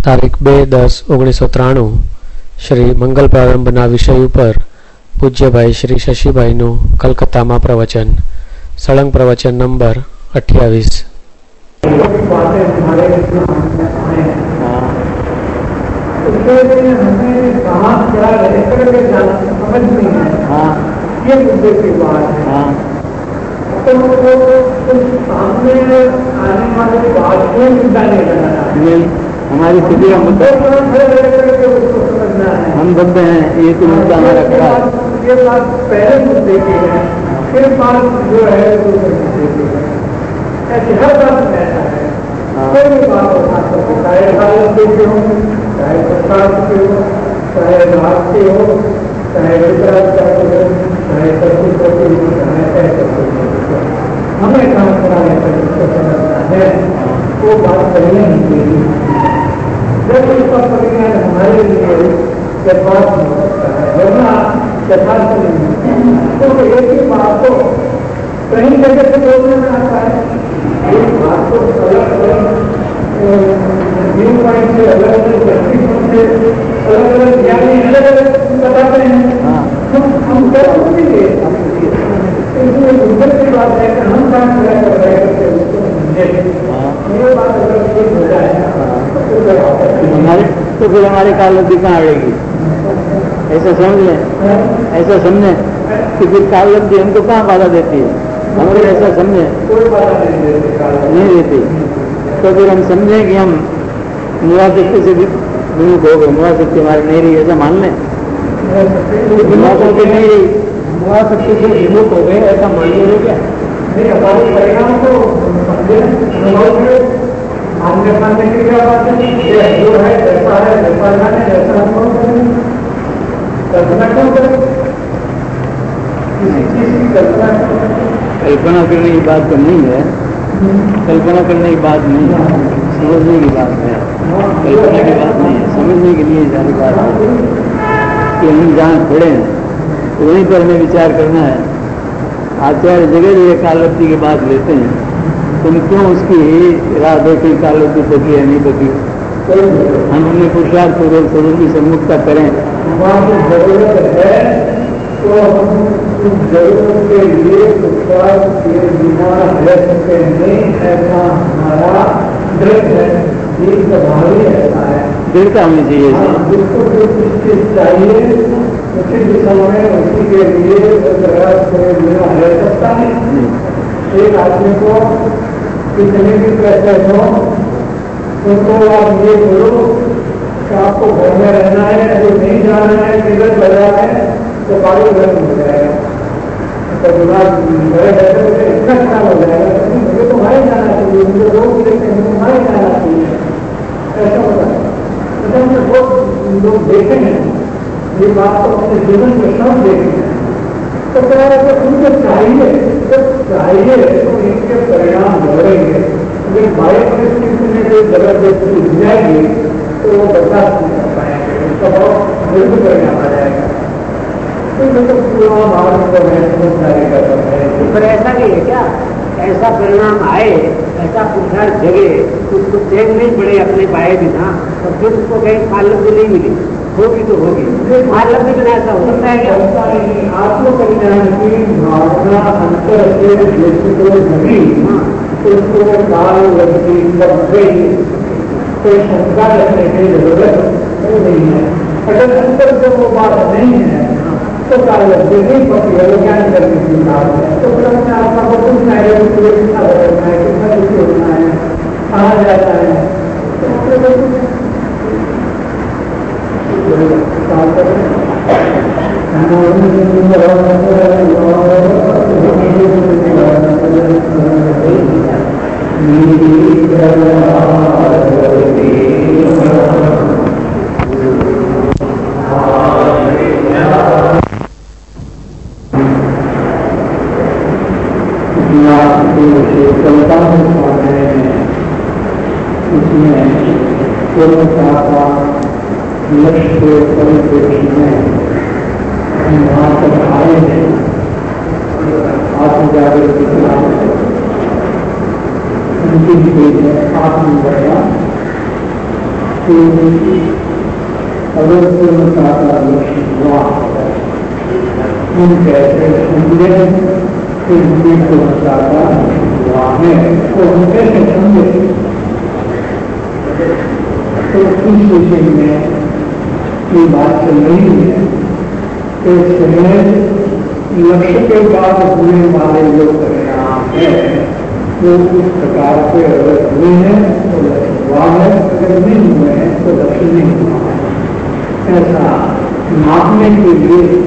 તારીખ 2/10/1993 શ્રી મંગલ પ્રારંભના વિષય ઉપર પૂજ્યભાઈ શ્રી શશીભાઈનું કલકત્તામાં પ્રવચન. સળંગ પ્રવચન નંબર 28. हमारी स्थिति का मुद्दा हम बंद हैं, ये तो मुद्दा हमारा खड़ा है. ये बात पहले मुद्दे की है, फिर बात जो है ऐसी हर बात में ऐसा है. कोई भी बात उठा सकते, चाहे हालत के हो, चाहे सरकार के हो, चाहे राज के हो, चाहे विकास का हो, चाहे सबकुछ करते हो, चाहे ऐसे हमें काम कराने पर जिसको समझना है वो बात करनी नहीं चाहिए. जब इसका परिज्ञान हमारे लिए यथार्थ हो सकता है, वरना यथार्थ नहीं है. तो एक ही बात को कहीं जगह से बोलने में आता है, एक बात को अलग अलग व्यू पॉइंट से, अलग अलग दृष्टिकोण से, अलग अलग ज्ञानी अलग अलग बताते हैं. हम कर सकेंगे इसलिए दूसरे की बात है कि हम काम कर रहे हैं उसको समझे. ये बात अगर ठीक हो जाए तो फिर हमारी कालबद्धि कहाँ आएगी? ऐसा समझ लें, ऐसा समझें कि फिर कालबद्धि हमको कहाँ बाधा देती है. हम फिर ऐसा समझें कोई बाधा नहीं देती, तो फिर हम समझें कि हम मुआशक्ति से विमुख हो गए, मुआशक्ति हमारी नहीं रही, ऐसा मान लें. मुआशक्ति नहीं रही, मुआशक्ति से विमुख हो गए ऐसा मान लीजिए. क्या नहीं, हमारे परिणाम को आगे मानने की क्या बात है? जो है जैसा है जैसा जाने जैसा अनुभव करें, कल्पना क्यों करें? किसी चीज की कल्पना कल्पना करने की बात तो नहीं है. कल्पना करने की बात नहीं है, समझने की बात है. कल्पना की बात नहीं है, समझने के लिए सारी बात है कि हम जहाँ खड़े हैं वहीं पर हमें विचार करना है. आचार्य जगह जगह कालबद्धि की बात लेते हैं, तुम क्यों उसकी राह देखी, कालबद्धि बदली है नहीं बदली. हम अपने पुरुषार्थ को स्वरूप से मुक्त करें. जरूरत है तो हम उस जरूरत के लिए पुरुषार्थ के बिना रह सकते नहीं, ऐसा हमारा दृढ़ है. ये स्वाभाविक ऐसा है, दृढ़ता होनी चाहिए. जिसको जो चीज चाहिए उसी दिशा में उसी के लिए प्रयास करे बिना रह सकता नहीं. एक आदमी को कितने भी पैसे हो उनको आप ये बोलो कि आपको घर में रहना है, अगर नहीं जाना है, टिकट लगा है तो बारी घर हो जाएगा. तो दिमाग घर बैठे मुझे इतना ख्याल हो जाएगा कि मुझे तो वहाँ जाना चाहिए, मुझे लोग देखते हैं मुझे वहाँ जाना चाहिए, ऐसा होता है. अच्छा मुझे बहुत लोग देखे हैं ये बात तो अपने जीवन में सब देखे हैं. तो क्या है कि उनको चाहिए, जब चाहिए तो इनके परिणाम बढ़ेंगे. लेकिन बाह्य परिस्थिति में जो जबरदस्ती मिल जाएगी तो वो बर्दाश्त नहीं कर पाएंगे, उसका बहुत मृत्यु परिणाम आ जाएगा. तो मतलब पूरा मार्ग को मैं समझदारी कर सकते हैं. पर ऐसा नहीं है क्या? ऐसा परिणाम आए, ऐसा पुरुषार्थ जगे, उसको चैन नहीं पड़े अपने पाए बिना, और फिर उसको कहीं कालबद्धि नहीं मिली, होगी तो होगी. कालबद्धि बिना ऐसा हो सकता है क्या? आत्मकल्याण की भावना अंतर से दृष्टिकोण घटी, उसको कालबद्धि लग गई, कोई शंका रखने की जरूरत नहीं है. अगर अंतर से वो बात नहीं है तो कालबद्धि नहीं पड़ती है, वो ज्ञान करने की बात है. तो फिर अपने आत्मा को पूछना है कितना बदलना है, कितना दुखी होना है, कहाँ जाता है. लक्ष्य परिप्रेक्ष्य में वहाँ तक आए हैं. आत्मजागृति उनकी भी आत्मनिर्भरता अगर पूर्णता का लक्ष्य हुआ हम कैसे समझे कि हमें पूर्णता का हुआ है तो हम कैसे समझे। तो इस विषय में ये बात चल रही है कि सहज लक्ष्य के बाद होने वाले जो परिणाम है वो उस प्रकार से अगर हुए हैं तो लक्ष्य हुआ है, अगर नहीं हुए हैं तो लक्ष्य नहीं हुआ है। ऐसा नापने के लिए,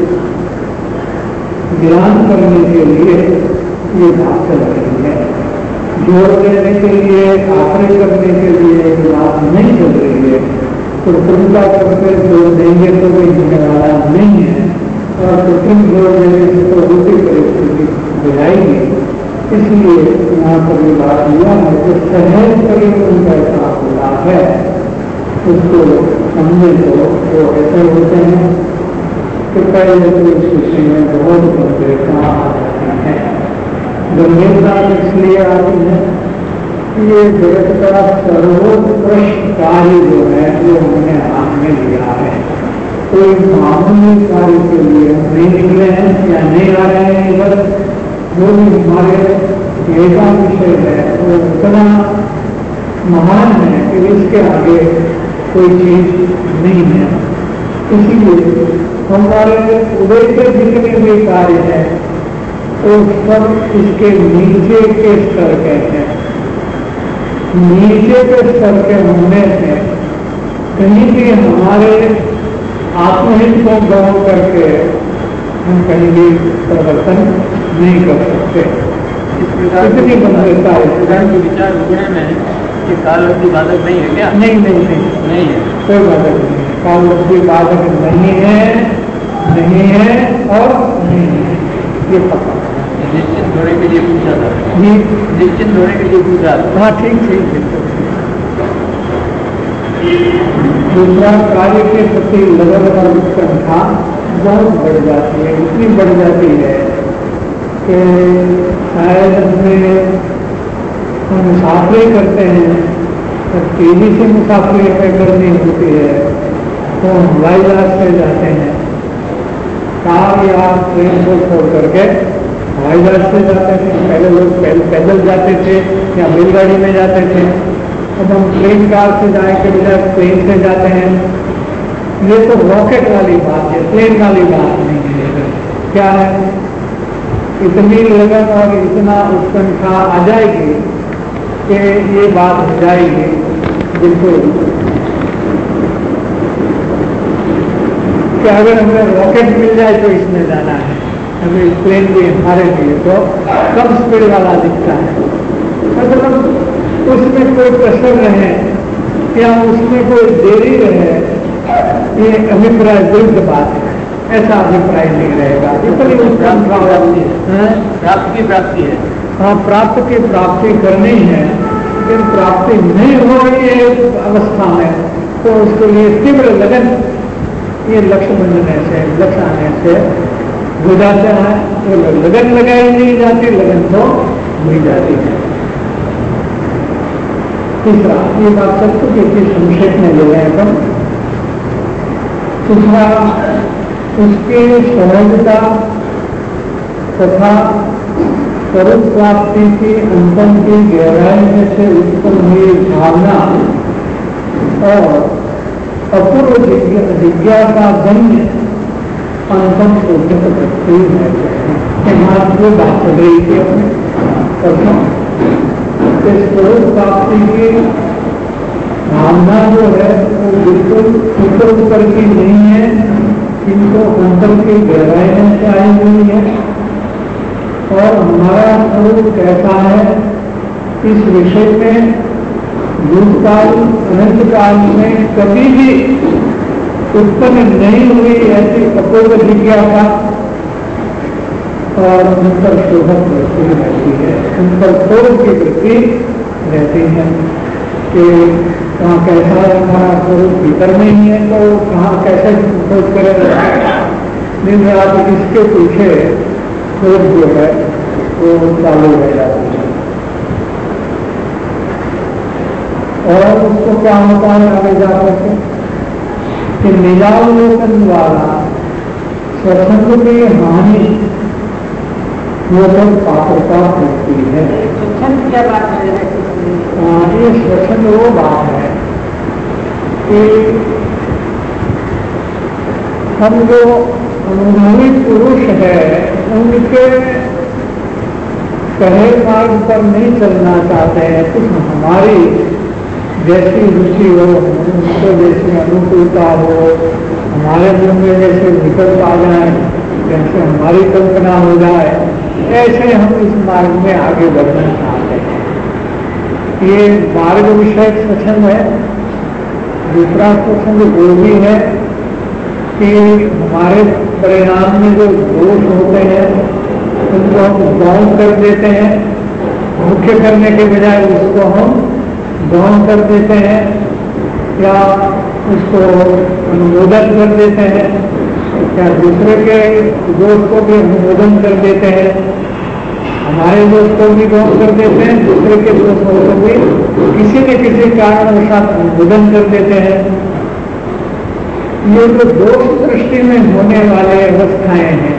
ज्ञान करने के लिए ये बात चल रही है। जोड़ देने के लिए, आखिरी करने के लिए ये बात नहीं चल रही है। तो कृपा करके जोड़ देंगे तो कोई होने वाला नहीं है और कृत्रिम जोड़ देने से तो दूसरी परिस्थिति बुझाएगी। इसलिए यहाँ पर ये बात हुआ है कि सहज परिवर्तन कैसा होता है उसको समझे तो वो ऐसे होते हैं कि पहले तो इस विषय में बहुत गंभीरता आ जाती है। गंभीरता इसलिए आती है कि ये जगत का सर्वोत्कृष्ट कार्य जो है वो हमने हाथ में लिया है। कोई मामूली कार्य के लिए हम नहीं निकले हैं या नहीं आ रहे हैं इधर। जो भी हमारे एका विषय है वो इतना महान है कि इसके आगे कोई चीज नहीं है। इसीलिए हमारे उदय के जितने भी कार्य है वो सब इसके नीचे के स्तर के हैं। नीचे के स्तर के होने से कहीं भी हमारे आत्महित को गौर करके हम कहीं भी परिवर्तन नहीं कर सकते। कितनी गंभीरता है के विचार विवरण में कि कालवृद्धि बाधक नहीं है क्या? नहीं नहीं नहीं नहीं है, कोई बाधक नहीं है। कालवृद्धि बाधक नहीं है, नहीं है और नहीं है, ये पता। निश्चित होने के लिए पूछा था जी, निश्चित होने के लिए पूछा था। हाँ ठीक ठीक बिल्कुल। दूसरा, कार्य के प्रति लगन और उत्कंठा बहुत बढ़ जाती है। इतनी बढ़ जाती है कि शायद हम मुसाफरी करते हैं तो तेजी से मुसाफरी करनी होती है तो हवाई जहाज से जाते हैं। कार या ट्रेन को छोड़ करके हवाई जहाज से जाते थे। पहले लोग पैदल जाते थे या रेलगाड़ी में जाते थे। अब हम ट्रेन कार से जाने के बजाय ट्रेन से जाते हैं। ये तो रॉकेट वाली बात है, प्लेन वाली बात नहीं है। क्या है, इतनी लगन और इतना उत्कंठा आ जाएगी कि ये बात हो जाएगी बिल्कुल कि अगर हमें रॉकेट मिल जाए तो इसमें जाना है। हमें प्लेन भी हमारे लिए तो कम स्पीड वाला दिखता है। मतलब उसमें कोई प्रेशर रहे या उसमें कोई देरी रहे, ये अभिप्राय विरुद्ध बात है। ऐसा अभिप्राय नहीं रहेगा। इतनी उत्कंठा प्राप्ति की प्राप्ति है। हाँ, प्राप्त की प्राप्ति करनी है, लेकिन प्राप्ति नहीं हो रही है अवस्था में तो उसके लिए तीव्र लगन, ये लक्ष्य बनने से, लक्ष्य आने से हो जाता है। तो लगन लगाई नहीं जाती, लगन तो हुई जाती है। तीसरा, ये बात सब कुछ एक संक्षेप में ले रहे हैं। दूसरा, उसकी सहजता तथा स्वरूप प्राप्ति की अंतम की गहराई में से उत्पन्न हुई भावना और अपूर्व जिज्ञासा जन्य अंतम उद्यत वृत्ति है। यहाँ जो बात चल रही थी अपने स्वरूप प्राप्ति की भावना जो है वो बिल्कुल ऊपर ऊपर की नहीं है, किंतु अंतर की गहराई में से आई हुई है। और हमारा स्वरूप कैसा है इस विषय में भूतकाल अनंत काल में कभी भी उत्पन्न नहीं हुई ऐसी अपूर्व जिज्ञासा और अंतर शोभक वृत्ति रहती है, अंतर स्वरूप की वृत्ति रहती है कि वहाँ कैसा हमारा स्वरूप भीतर में ही है तो कहाँ कैसे खोज करेगा। दिन रात इसके पीछे खोज जो है वो चालू रह जाती है। और उसको क्या होता है आगे जाकर के कि निजावलोकन वाला स्वच्छंद की हानि वो सब पात्रता होती है। स्वच्छंद क्या बात है? ये स्वच्छंद वो बात है कि हम जो अनुभवी पुरुष है उनके कहे मार्ग पर नहीं चलना चाहते हैं, कुछ हमारी जैसी रुचि हो, उनको जैसी अनुकूलता हो, हमारे मन में जैसे विकल्प आ जाए, जैसे हमारी कल्पना हो जाए, ऐसे हम इस मार्ग में आगे बढ़ना चाहते हैं। ये मार्ग विषय स्वच्छंद है। दूसरा स्वच्छंद वो भी है कि हमारे परिणाम में जो दोष होते हैं उनको हम गौण कर देते हैं, मुख्य करने के बजाय उसको हम गौण कर देते हैं या उसको अनुमोदन कर देते हैं, या दूसरे के दोष को भी अनुमोदन कर देते हैं, हमारे दोष को भी गौण कर देते हैं, दूसरे के दोष को भी किसी न किसी कारणवशात अनुमोदन कर देते हैं। ये जो दोष दृष्टि में होने वाले अवस्थाएं हैं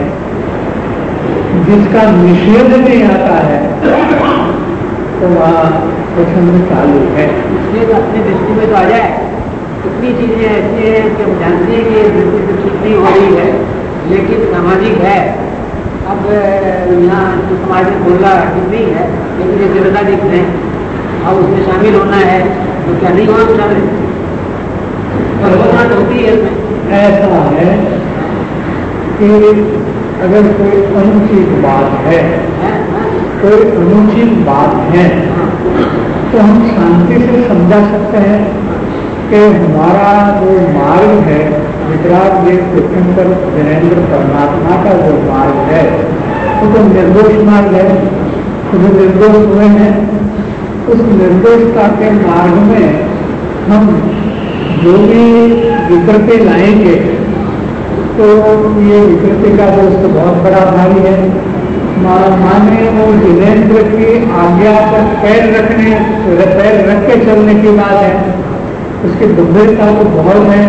जिसका निषेध नहीं आता है तो वहाँ स्वच्छंद चालू है। इसलिए तो अपनी दृष्टि में तो आ जाए। कितनी चीजें ऐसी हैं कि हम जानते हैं कि ये बिल्कुल तो ठीक नहीं हो रही है, लेकिन सामाजिक है। अब यहाँ जो समाज में बोल रहा ठीक नहीं है, लेकिन ये जिम्मेदार दिख रहे हैं और उसमें शामिल होना है तो क्या नहीं होना शामिल होती है। इसमें ऐसा है कि अगर कोई अनुचित बात है, कोई अनुचित बात है तो हम शांति से समझा सकते हैं कि हमारा जो मार्ग है विकराल देव तीर्थंकर जैनेन्द्र परमात्मा का जो मार्ग है वो तो निर्दोष मार्ग है। जो निर्दोष हुए हैं उस निर्दोषता के मार्ग में हम जो भी विकृति लाएंगे तो ये विकृति का दोष तो बहुत बड़ा भारी है। माने वो जिनेन्द्र की आज्ञा पर पैर रख के चलने की बात है, उसकी गंभीरता तो बहुत है,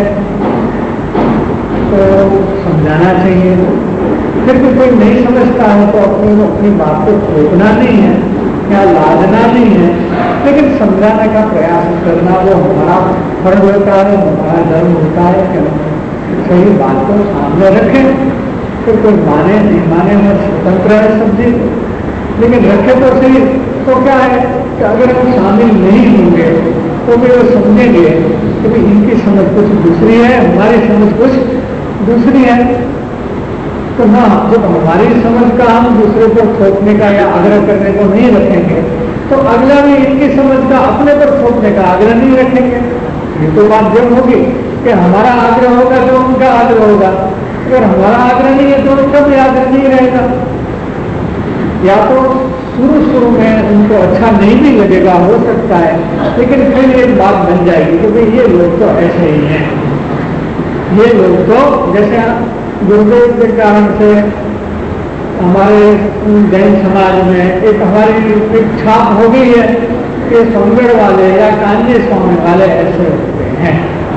तो समझाना चाहिए। फिर भी कोई नहीं समझता है तो अपनी बात को थोपना नहीं है या लादना नहीं है, लेकिन समझाने का प्रयास करना वो हमारा फर्ज होता है, हमारा धर्म होता है कि सही बात को सामने रखें। फिर कोई माने नहीं माने में स्वतंत्र है सब चीज, लेकिन रखे तो सही। तो क्या है कि अगर हम शामिल नहीं होंगे तो भी वो समझेंगे कि भाई इनकी समझ कुछ दूसरी है, हमारी समझ कुछ दूसरी है। तो हाँ, जब हमारी समझ का हम दूसरे को थोपने का या आग्रह करने को नहीं रखेंगे तो अगला भी इनकी समझ का अपने पर थोपने का आग्रह नहीं रखेंगे। ये तो बात जब होगी कि हमारा आग्रह होगा तो उनका आग्रह होगा, अगर हमारा आग्रह नहीं है तो उनका भी आग्रह नहीं रहेगा। या तो शुरू में उनको अच्छा नहीं भी लगेगा, हो सकता है, लेकिन फिर एक बात बन जाएगी कि भाई ये लोग तो ऐसे ही हैं, ये लोग तो जैसे गुरुदेव के कारण से हमारे जैन समाज में एक हमारी एक छाप हो गई है कि सोमगढ़ वाले या कान्य स्वामी वाले ऐसे होते हैं,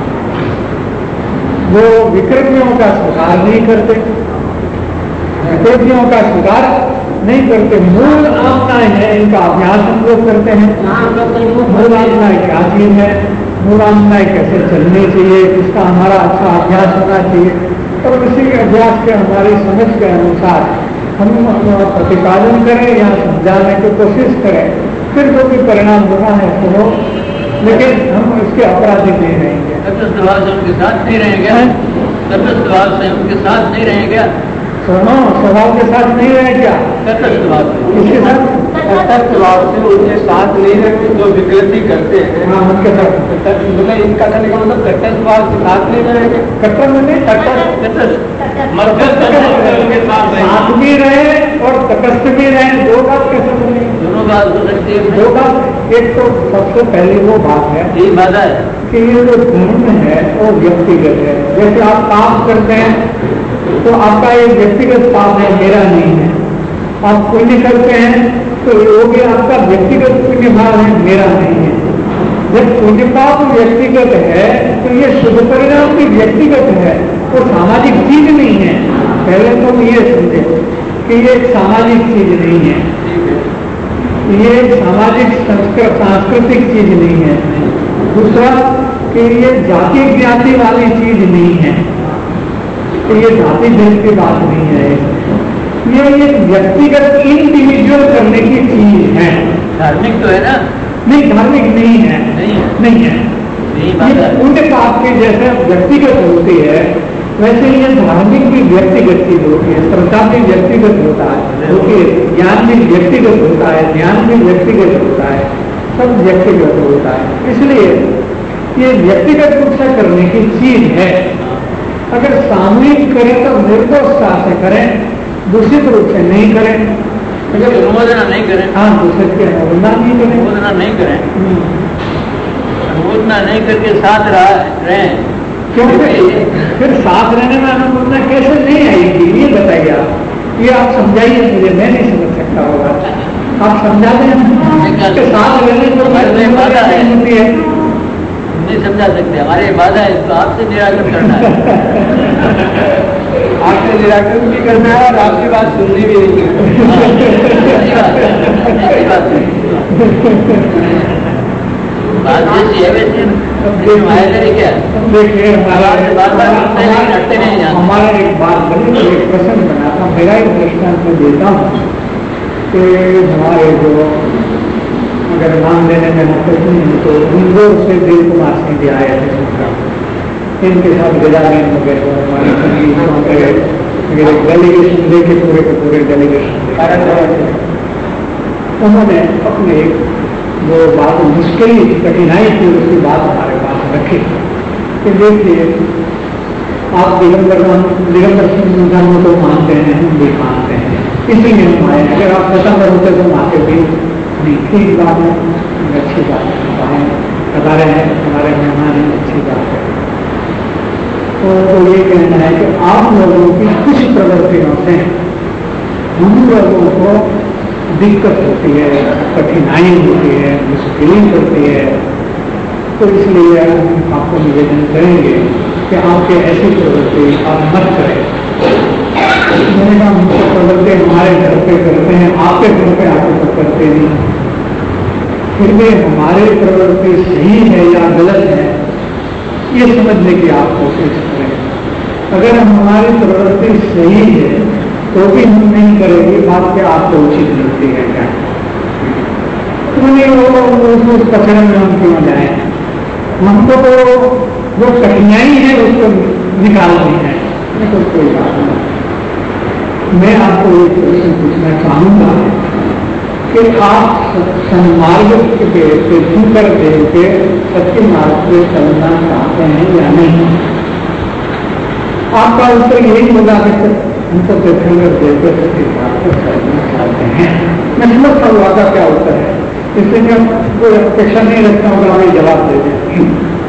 वो विकृतियों का स्वीकार नहीं करते, विकृतियों का स्वीकार नहीं करते। मूल आत्माएं हैं, इनका अभ्यास हम लोग करते हैं। मूल आत्माएं क्या चीज है, मूल आत्माएं कैसे चलनी चाहिए, इसका हमारा अच्छा अभ्यास होना चाहिए, और उसी अभ्यास के हमारी समझ के अनुसार हम प्रतिपादन करें या समझाने की कोशिश करें, फिर जो भी परिणाम होना है तो हो, लेकिन हम इसके अपराधी नहीं रहेंगे। स्वभाव से उनके साथ नहीं रहेंगे, स्वभाव से उनके साथ नहीं रहेंगे। सुनो, स्वभाव के साथ नहीं रहे क्या? स्वभाव इसके साथ स्वभाव से उनके साथ नहीं रहते जो विकृति करते हैं। हाँ, उनके साथ मतलब इनका कहने का मतलब कट्टर स्वभाव के साथ नहीं रहेंगे। कट्टर में साथ भी रहे और तटस्थ भी रहे, दो बात कैसे बनी? दोनों बात हो सकती है। दो बात, एक तो सबसे पहली वो बात है यही बात है कि ये जो धर्म है वो व्यक्तिगत है। जैसे आप पाप करते हैं तो आपका एक व्यक्तिगत पाप है, मेरा नहीं है। आप पुण्य करते हैं तो वो भी आपका व्यक्तिगत पुण्य भाव है, मेरा नहीं है। जब पुण्य पाप व्यक्तिगत है तो ये शुभ परिणाम भी व्यक्तिगत है, वो सामाजिक चीज नहीं है। पहले तो ये समझे कि ये सामाजिक चीज नहीं है, ये सामाजिक सांस्कृतिक चीज नहीं है। दूसरा कि ये जाति ज्ञाति वाली चीज नहीं है, तो ये जाति भेद की बात नहीं है, ये एक व्यक्तिगत इंडिविजुअल करने की चीज है। धार्मिक तो है ना? नहीं, धार्मिक नहीं है, नहीं है। ये पुण्य पाप के जैसे व्यक्तिगत होती है वैसे ये धार्मिक भी व्यक्तिगत चीज होती है, श्रद्धा भी व्यक्तिगत होता है, होती है, ज्ञान भी व्यक्तिगत होता है, ध्यान भी व्यक्तिगत होता है, सब व्यक्तिगत होता है। इसलिए ये व्यक्तिगत रूप से करने की चीज है। अगर सामूहिक करें तो निर्दोषता से करें, दूषित रूप से नहीं करें। अगर अनुमोदना नहीं करें, हाँ, दूसरे की अनुमोदना नहीं करें, अनुमोदना नहीं करें, अनुमोदना नहीं करके साथ रहें, क्योंकि फिर साथ रहने में अनुमोदना कैसे नहीं आएगी ये बताइए आप। ये आप समझाइए मुझे, मैं नहीं समझ सकता होगा, आप समझा दें कि साथ रहने को बाधा है, होती है। नहीं समझा सकते, हमारी बाधा है, इसको आपसे निराकरण करना है। आपसे निराकरण भी करना है और आपकी बात सुननी भी नहीं बात जैसी है वैसे क्या देखिए हटते नहीं जाते। हमारा एक बात बनी, एक प्रसंग बनाता, मेरा एक दृष्टांत में देता हूँ कि हमारे जो अगर नाम लेने में नफरत नहीं है तो इंदौर से दिल कुमार सिंह जी आए थे, इनके साथ गजानन वगैरह हमारे संगीतों के डेलीगेशन लेके पूरे के पूरे डेलीगेशन उन्होंने अपने जो बात मुश्किल कठिनाई थी उसकी बात हमारे पास रखी कि देखिए आप दिगंबर सिंह धर्म को मानते हैं, हम भी मानते हैं, इसीलिए हम आए। अगर आप पसंद होते तो आते भी नहीं, ठीक बात है, अच्छी बात है, बता रहे हैं हमारे मेहमान हैं, अच्छी बात है। तो ये कहना है कि आप लोगों की कुछ प्रवृत्तियों से हम लोगों को दिक्कत होती है, कठिनाई होती है, मुश्किलें होती है, तो इसलिए हम आपको निवेदन करेंगे कि आपके ऐसी प्रवृत्ति आप मत करें। मैंने कहा मुझे प्रवृत्ति हमारे घर पे करते हैं, आपके घर पे आके तो करते नहीं, फिर भी हमारी प्रवृत्ति सही है या गलत है ये समझने की आप कोशिश करें। अगर हमारी प्रवृत्ति सही है तो भी हम नहीं करेंगे, बात क्या आपको उचित लगती है क्या? वो कचरे में हम क्यों जाए? हमको तो वो कठिनाई है उसको निकालनी है, तो कोई बात नहीं। मैं आपको एक प्रश्न पूछना चाहूंगा कि आप सन्मार्ग के तीसर देव के सत्य मार्ग से चलना चाहते हैं या नहीं? आपका उत्तर यही होगा कि हम तो तीर्थंकर देव के सत्य मार्ग से चलना चाहते हैं। मैं समझता हूँ आपका क्या उत्तर है, इसलिए मैं कोई अपेक्षा नहीं रखता हूँ हमें जवाब दे दें।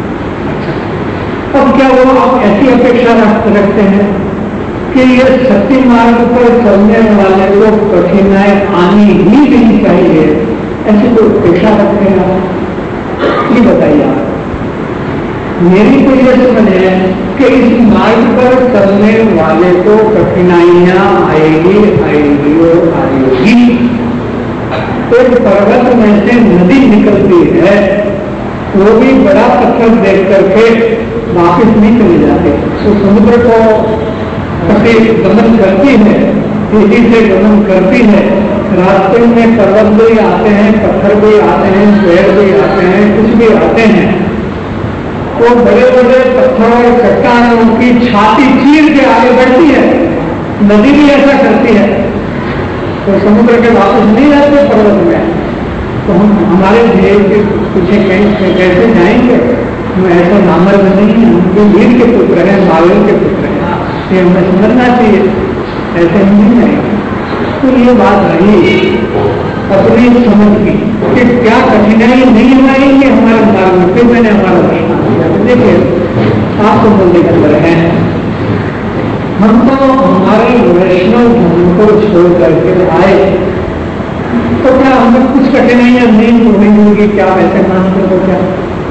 अब क्या वो आप ऐसी अपेक्षा रखते हैं कि ये सत्य मार्ग पर चलने वाले को कठिनाई आनी ही नहीं चाहिए, ऐसी कोई अपेक्षा रखते हैं आप? ये बताइए आप। मेरी तो यह समझ है कि इस मार्ग पर चलने वाले को कठिनाइयां आएगी और आएगी। एक पर्वत में से नदी निकलती है, वो भी बड़ा पत्थर देख करके वापिस नहीं चले जाते, तो समुद्र को कभी गमन करती है, तेजी से गमन करती है। रास्ते में पर्वत भी आते हैं, पत्थर भी आते हैं, पेड़ भी आते हैं, कुछ भी आते हैं, तो बड़े बड़े पत्थरों और चट्टानों की छाती चीर के आगे बढ़ती है। नदी भी ऐसा करती है, तो समुद्र के वापस नहीं जाते पर्वत में, तो हम हमारे ध्येय के पीछे कैसे जाएंगे? हम ऐसा नामर्द नहीं है, उनके वीर के पुत्र हैं, महावीर के पुत्र हैं, ये हमें समझना चाहिए, ऐसे नहीं जाएंगे। तो ये बात रही अपनी समझ की कि क्या कठिनाई नहीं आएंगे हमारे मार्ग में। फिर मैंने हमारा प्रश्न किया, देखिए आप तो बोलने के अंदर हैं, हम तो हमारे वैष्णव धर्म को छोड़ करके आए, तो क्या हमें कुछ कठिनाइयां नहीं होंगी? क्या वैसे मानते हो? क्या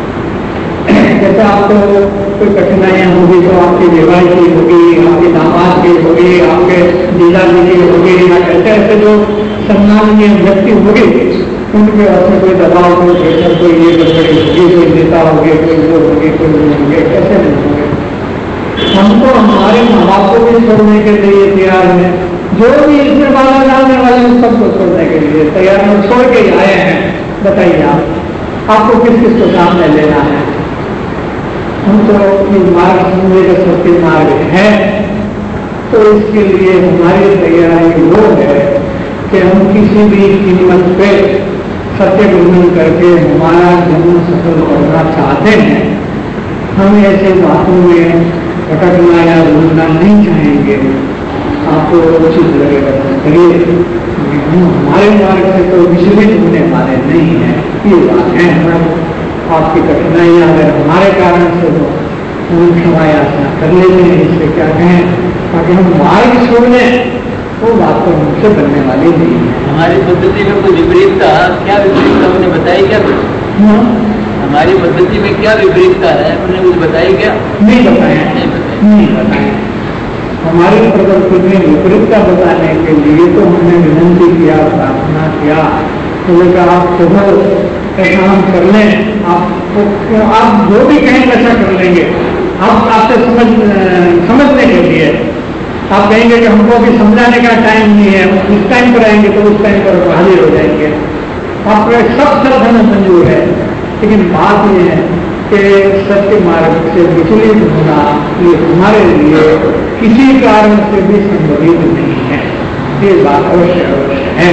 जैसे आपको कोई कठिनाइयाँ होगी तो आपकी विवाह की होगी, आपके दामाद की होगी, आपके जीजा जी की होगी, या ऐसे ऐसे जो सम्माननीय व्यक्ति होगी उनके उसमें कोई दबाव, कोई प्रेशर, कोई ये गड़बड़ी होगी, कोई नेता होगी, कोई वो होगी, कोई वो होंगे, कैसे नहीं होंगे। हमको हमारे माँ बाप को भी छोड़ने के लिए तैयार है, जो भी इसमें बाधा डालने वाले हैं सबको छोड़ने के लिए तैयार है, छोड़ के ही आए हैं। बताइए आपको किस किस को सामने लेना है। हम तो ये मार्ग समझे का सत्य मार्ग है, तो इसके लिए हमारी तैयारी वो है कि हम किसी भी कीमत पे सत्य ग्रहण करके हमारा जीवन सफल करना चाहते हैं। हम ऐसे बातों में भटकना या भूलना नहीं चाहेंगे। आपको उचित लगेगा करिए, हम हमारे मार्ग से तो विचलित होने वाले नहीं हैं, ये बात है। आपकी कठिनाइयाँ अगर हमारे कारण से हो हम क्षमा याचना कर लेते हैं, इससे क्या कहें, ताकि हम मार्ग छोड़ लें वो बात तो हमसे बनने वाली नहीं है। हमारी पद्धति में कोई विपरीतता, क्या विपरीतता उन्हें बताई क्या? हमारी पद्धति में क्या विपरीतता है उन्हें कुछ बताई क्या? नहीं बताया, नहीं बताया। हमारी प्रवृत्ति में विपरीतता बताने के लिए तो हमने विनंती किया, प्रार्थना किया, तो कहा आप सुबह ऐसा हम कर लें, आप जो भी कहेंगे ऐसा कर लेंगे। आप आपसे समझने के लिए आप कहेंगे कि हमको अभी समझाने का टाइम नहीं है, इस टाइम पर आएंगे तो उस टाइम पर हाजिर हो जाएंगे। आपको सब श्रद्धा मंजूर है, लेकिन बात यह है कि सत्य मार्ग से विचलित होना ये हमारे लिए किसी कारण से भी संभवित नहीं है। ये बात अवश्य है।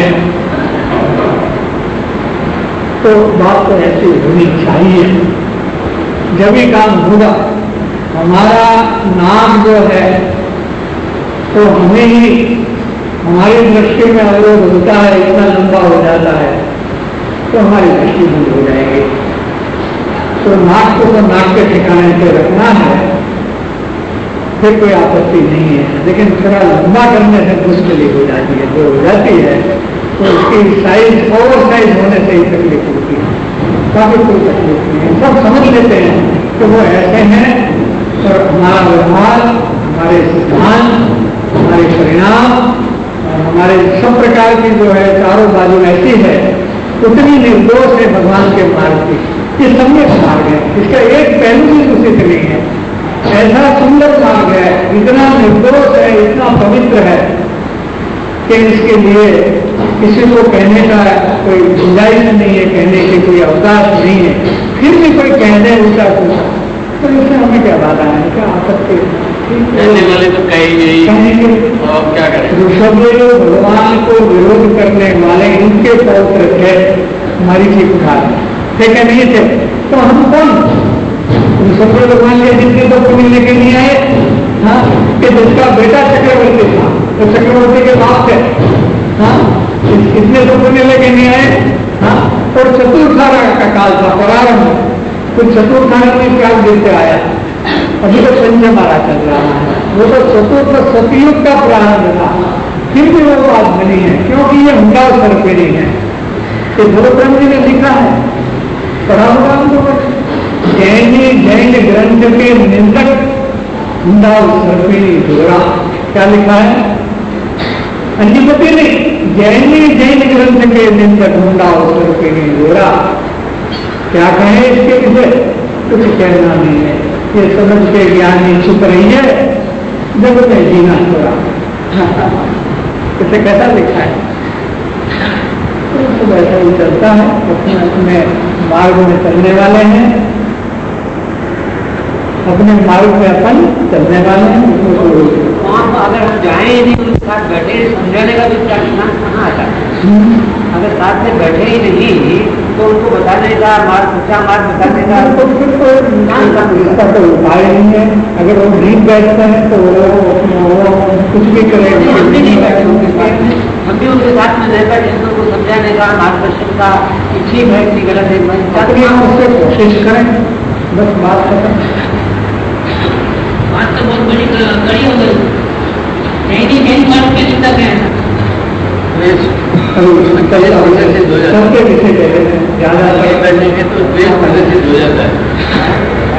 तो बात तो ऐसी होनी चाहिए, जब भी काम होगा। हमारा नाम जो है तो हमें ही हमारी दृष्टि में अवरोध होता है, इतना लंबा हो जाता है तो हमारी दृष्टि बंद हो जाएगी। तो नाक को तो नाक के ठिकाने पे रखना है, फिर कोई आपत्ति नहीं है, लेकिन थोड़ा लंबा करने से मुश्किल हो जाती है। जो हो जाती है तो उसकी साइज ओवर साइज होने से ही तकलीफ होती है, काफी कोई तकलीफ नहीं है। सब समझ लेते हैं कि वो ऐसे हैं, और हमारा व्यवहार, हमारे सिद्धांत, हमारे परिणाम, हमारे सब प्रकार की जो है चारों बाजू ऐसी है, उतनी निर्दोष है भगवान के मार्ग की। ये सम्यक मार्ग है, इसका एक पहलू भी दूषित नहीं है। ऐसा सुंदर मार्ग है, इतना निर्दोष है, इतना पवित्र है कि इसके लिए किसी को कहने का कोई गुंजाइश नहीं है, कहने की कोई अवकाश नहीं है। फिर भी कोई कह दे उसका तो इससे हमें क्या बाधा है, क्या आपत्ति? कहने वाले तो कहेंगे, और क्या करें। ऋषभदेव भगवान को विरोध करने वाले इनके पौत्र थे, मरीचि कुमार थे क्या नहीं थे? तो हम कौन? ऋषभदेव भगवान के जितने तो पुण्य लेके नहीं आए, हाँ, कि जिसका बेटा चक्रवर्ती था तो चक्रवर्ती के बाप थे, हाँ, इतने तो पुण्य लेके नहीं आए, हाँ। और चतुर्थारा का काल था, प्रारंभ कुछ चतुर्थारा में काल देते आया, अभी तो पंचमारा चल रहा है, वो तो चतुर्थ सतयुग का प्रारंभ था। फिर भी वो बात बनी है, क्योंकि ये हुंडा सरपेरी है। तो गुरुब्रह्म जी ने लिखा है, पढ़ा होगा हमको, जैन ग्रंथ के निंदक हुंडा सरपेरी दोहरा। क्या लिखा है? अंजीपति नहीं, जैन ग्रंथ के निंदक हुंडा सरपेरी दोहरा। क्या कहें इसके विषय? कुछ कहना नहीं है। ये समझ के ज्ञानी चुप रही है, जब में जीना थोड़ा। इसे कैसा लिखा है? तो ऐसा ही चलता है, अपने अपने मार्ग में चलने वाले हैं, अपने मार्ग में अपन चलने वाले हैं। अगर हम जाए नहीं उनके साथ बैठे, समझाने का भी कहाँ आता है? अगर साथ में बैठे ही नहीं तो उनको बताने का मार्ग, सच्चा मार्ग बताने का तो फिर इसका तो उपाय नहीं है। अगर वो नहीं बैठते हैं तो वो कुछ भी करेंगे। हम भी नहीं बैठे उनके साथ में, हम भी उनके साथ में नहीं बैठे, उनको समझाने का, मार्गदर्शन का, ठीक है कि गलत है, अपनी हम उससे कोशिश करें, बस बात खत्म। बात तो बहुत बड़ी कड़ी हो गई। मेन मार्ग की चिंता क्या है? सबके विषय ज्यादा बैठने के तो द्वेष प्रदर्शित हो जाता है।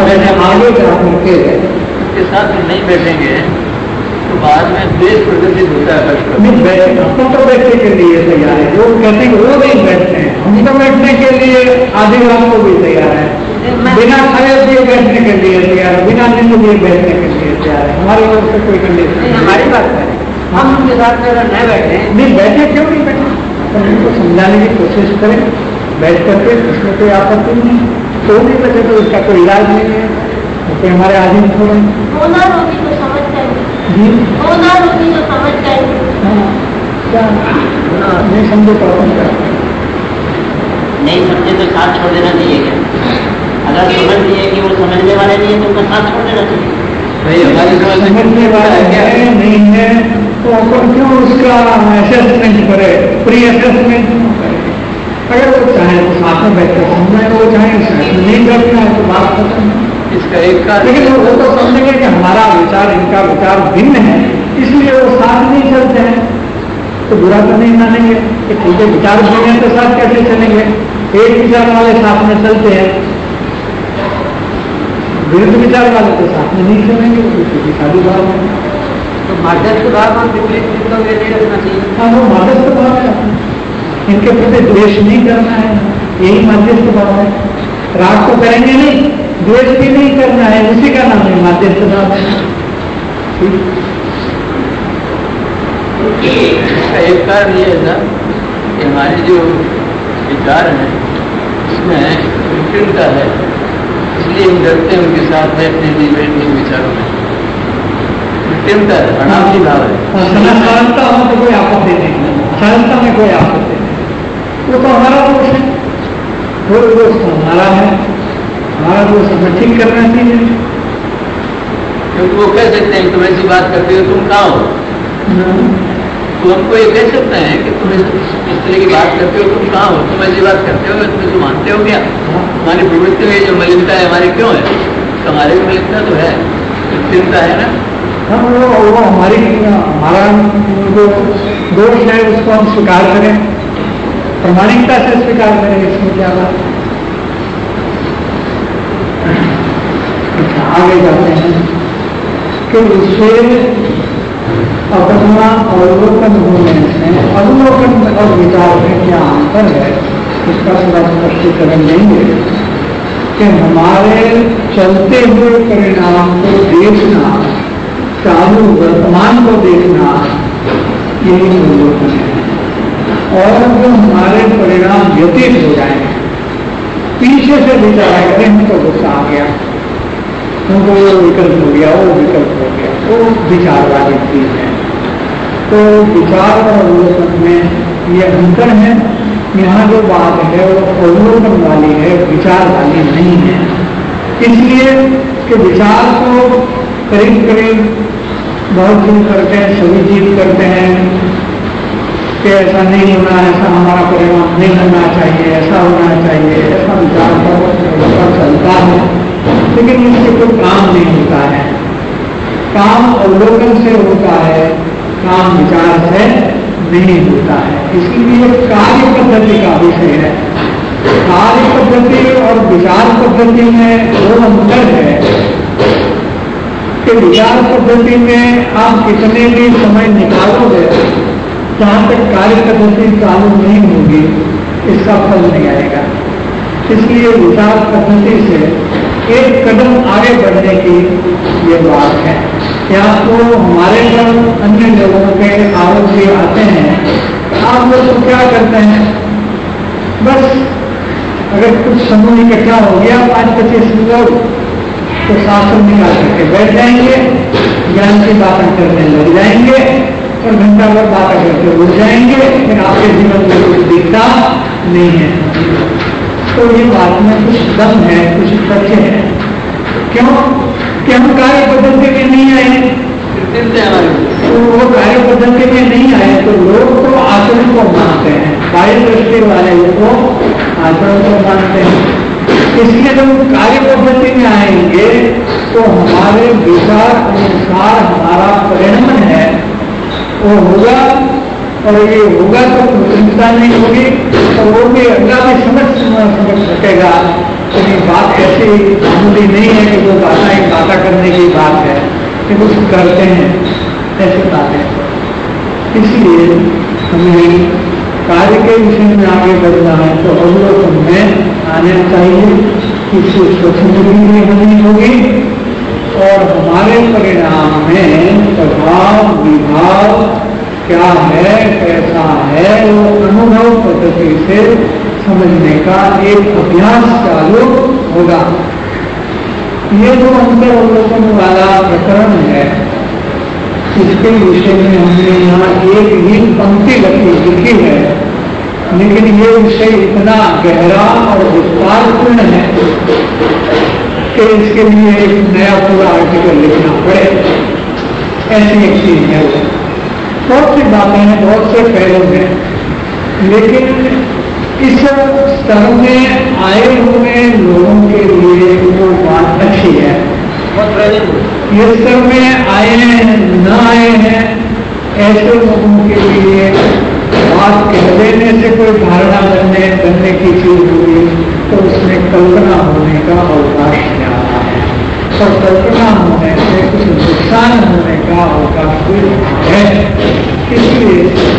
मैंने आगे जा करके उसके साथ में नहीं बैठेंगे तो बाद में द्वेष प्रदर्शित होता है कष्ट। नहीं बैठे, हम तो बैठने के लिए तैयार है। वो कहते हैं वो नहीं बैठते हैं, हम तो बैठने के लिए आधी रात को भी तैयार है, बिना खाए दिए बैठने के लिए तैयार है, बिना नींद लिए बैठने के लिए तैयार है। हमारी ओर से कोई कंडीशन नहीं। हमारी बात करें, हम उनके साथ में अगर न बैठे नहीं बैठे, क्यों नहीं बैठे? तो उनको समझाने की कोशिश करें बैठ करके, उसमें कोई आपत्ति नहीं। तो नहीं बैठे तो उसका कोई इलाज नहीं है, तो हमारे आदमी थोड़े होना रोगी तो समझ जाएंगे, जी होना रोगी तो समझ जाएंगे। क्या नहीं समझे तो नहीं समझे तो साथ छोड़ देना चाहिए क्या? अगर समझ लिए कि वो समझने वाले नहीं है तो उनका साथ छोड़ देना चाहिए। भाई हमारी समझने वाला है नहीं है तो अपन क्यों उसका असेसमेंट करे, प्री असेसमेंट क्यों करे? अगर वो चाहे तो साथ में बैठकर समझे, वो चाहे नहीं करना है तो बात खत्म है। इसका एक कारण, लेकिन वो तो समझेंगे कि हमारा विचार इनका विचार भिन्न है, इसलिए वो साथ नहीं चलते हैं। तो बुरा तो नहीं मानेंगे कि ठीक है विचार भिन्न है तो साथ कैसे चलेंगे? एक विचार वाले साथ में चलते हैं, विरुद्ध विचार वाले तो साथ में नहीं चलेंगे, क्योंकि शादी भाव है। तो मध्यस्थ भाव और विपरीत चिंतों में नहीं रखना चाहिए। हाँ वो मध्यस्थ भाव है, इनके प्रति द्वेष नहीं करना है, यही मध्यस्थ भाव है। राग तो करेंगे नहीं, द्वेष भी नहीं करना है, उसी का नाम है मध्यस्थ भाव है। इसका एक कारण ये है ना कि हमारे जो विचार हैं इसमें कृत्रिमता है, इसलिए हम डरते हैं उनके साथ में अपने जीवन विचारों में। कृत्रिमता है, प्रणाम की भाव है। सरलता हो तो कोई आपत्ति नहीं, सरलता में कोई आपत्ति नहीं, वो तो हमारा दोष है, वो दोष तो हमारा है, हमारा दोष हमें ठीक करना चाहिए। क्योंकि वो कह सकते हैं तुम ऐसी बात करते हो, तुम कहाँ हो? तो हमको ये कह सकते हैं कि तुम इस तरह की बात करते हो, तुम कहाँ हो? तुम ऐसी बात करते हो, इसमें तुम मानते हो क्या? हमारी प्रवृत्ति में जो मलिनता है हमारी क्यों है? तो हमारी भी मलिनता तो है, चिंता है ना। हम वो हमारा जो दोष है उसको हम स्वीकार करें, प्रामाणिकता से स्वीकार करें, इसमें क्या बात। आगे जाते हैं कि उससे अपना अवलोकन होने से अवलोकन और विचार में क्या अंतर है इसका थोड़ा स्पष्टीकरण देंगे कि हमारे चलते हुए परिणाम को देखना, चालू वर्तमान को देखना, यही अवलोकन है। और जो हमारे परिणाम व्यतीत हो जाए, पीछे से विचार करें हमको गुस्सा आ गया, उनको वो विकल्प हो गया, वो विकल्प हो गया, वो विचार वाली चीज है। तो विचार और अवलोकन में ये अंतर है। यहाँ जो बात है वो अवलोकन वाली है, विचार वाली नहीं है। इसलिए कि विचार तो करीब करीब बहुत जीव करते हैं, सभी जीव करते हैं कि ऐसा नहीं होना, ऐसा हमारा परिणाम नहीं होना चाहिए, ऐसा होना चाहिए, ऐसा विचार पर चलता है, लेकिन इससे कोई काम नहीं होता है। काम अवलोकन से होता है, काम विचार से नहीं होता है। इसलिए कार्य पद्धति का विषय है। कार्य पद्धति और विचार पद्धति में दो अंतर है कि विचार पद्धति में आप कितने भी समय निकालोगे, जहाँ तक कार्य पद्धति चालू नहीं होगी इसका फल नहीं आएगा। इसलिए विचार पद्धति से एक कदम आगे बढ़ने की ये बात है। या तो हमारे पर अन्य लोगों के आरोप भी आते हैं, आप लोग तो क्या करते हैं, बस अगर कुछ समूह इकट्ठा हो गया 5-25 लोग तो शास्त्र निकाल करके बैठ जाएंगे, ज्ञान की बातें करने लग जाएंगे और घंटा भर बातें करके उठ जाएंगे, लेकिन आपके जीवन में कुछ दिखता नहीं है। तो ये बात में कुछ दम है, कुछ तथ्य है। क्यों कि हम कार्य पद्धति में नहीं आए, तो वो कार्य पद्धति में नहीं आए तो लोग तो आचरण को मानते हैं, कार्य दृष्टि वाले लोग आचरण को मानते हैं। इसलिए जब कार्य पद्धति में आएंगे तो हमारे विचार अनुसार हमारा परिणमन है वो होगा, और ये होगा तो चिंता नहीं होगी, और वो भी अगला भी समझ सकेगा लेकिन बात ऐसी मामूली नहीं है कि वो बातें करने की बात है कि कुछ करते हैं, ऐसी बात है। इसलिए हमें कार्य के विषय में आगे बढ़ना है तो अवलोकन में आना चाहिए, इससे स्वच्छंदी भी होनी होगी और हमारे परिणाम में प्रभाव विभाव क्या है कैसा है वो अनुभव पद्धति से समझने का एक अभ्यास चालू होगा। ये जो अंतर अवलोकन वाला प्रकरण है इसके विषय में हमने यहाँ एक ही पंक्ति लिखी है, लेकिन ये विषय इतना गहरा और विस्तारपूर्ण है कि इसके लिए एक नया पूरा आर्टिकल लिखना पड़े, ऐसी एक चीज है। वो बहुत सी बातें हैं, बहुत से पहलू हैं, लेकिन इस स्तर में आए हुए लोगों के लिए वो बात अच्छी है। ये स्तर में आए हैं न आए हैं ऐसे लोगों के लिए बात कह देने से कोई धारणा बनने की चीज होगी तो उसमें कल्पना होने का अवकाश ज्यादा है, और कल्पना होने से कुछ नुकसान होने का अवकाश भी है। इसलिए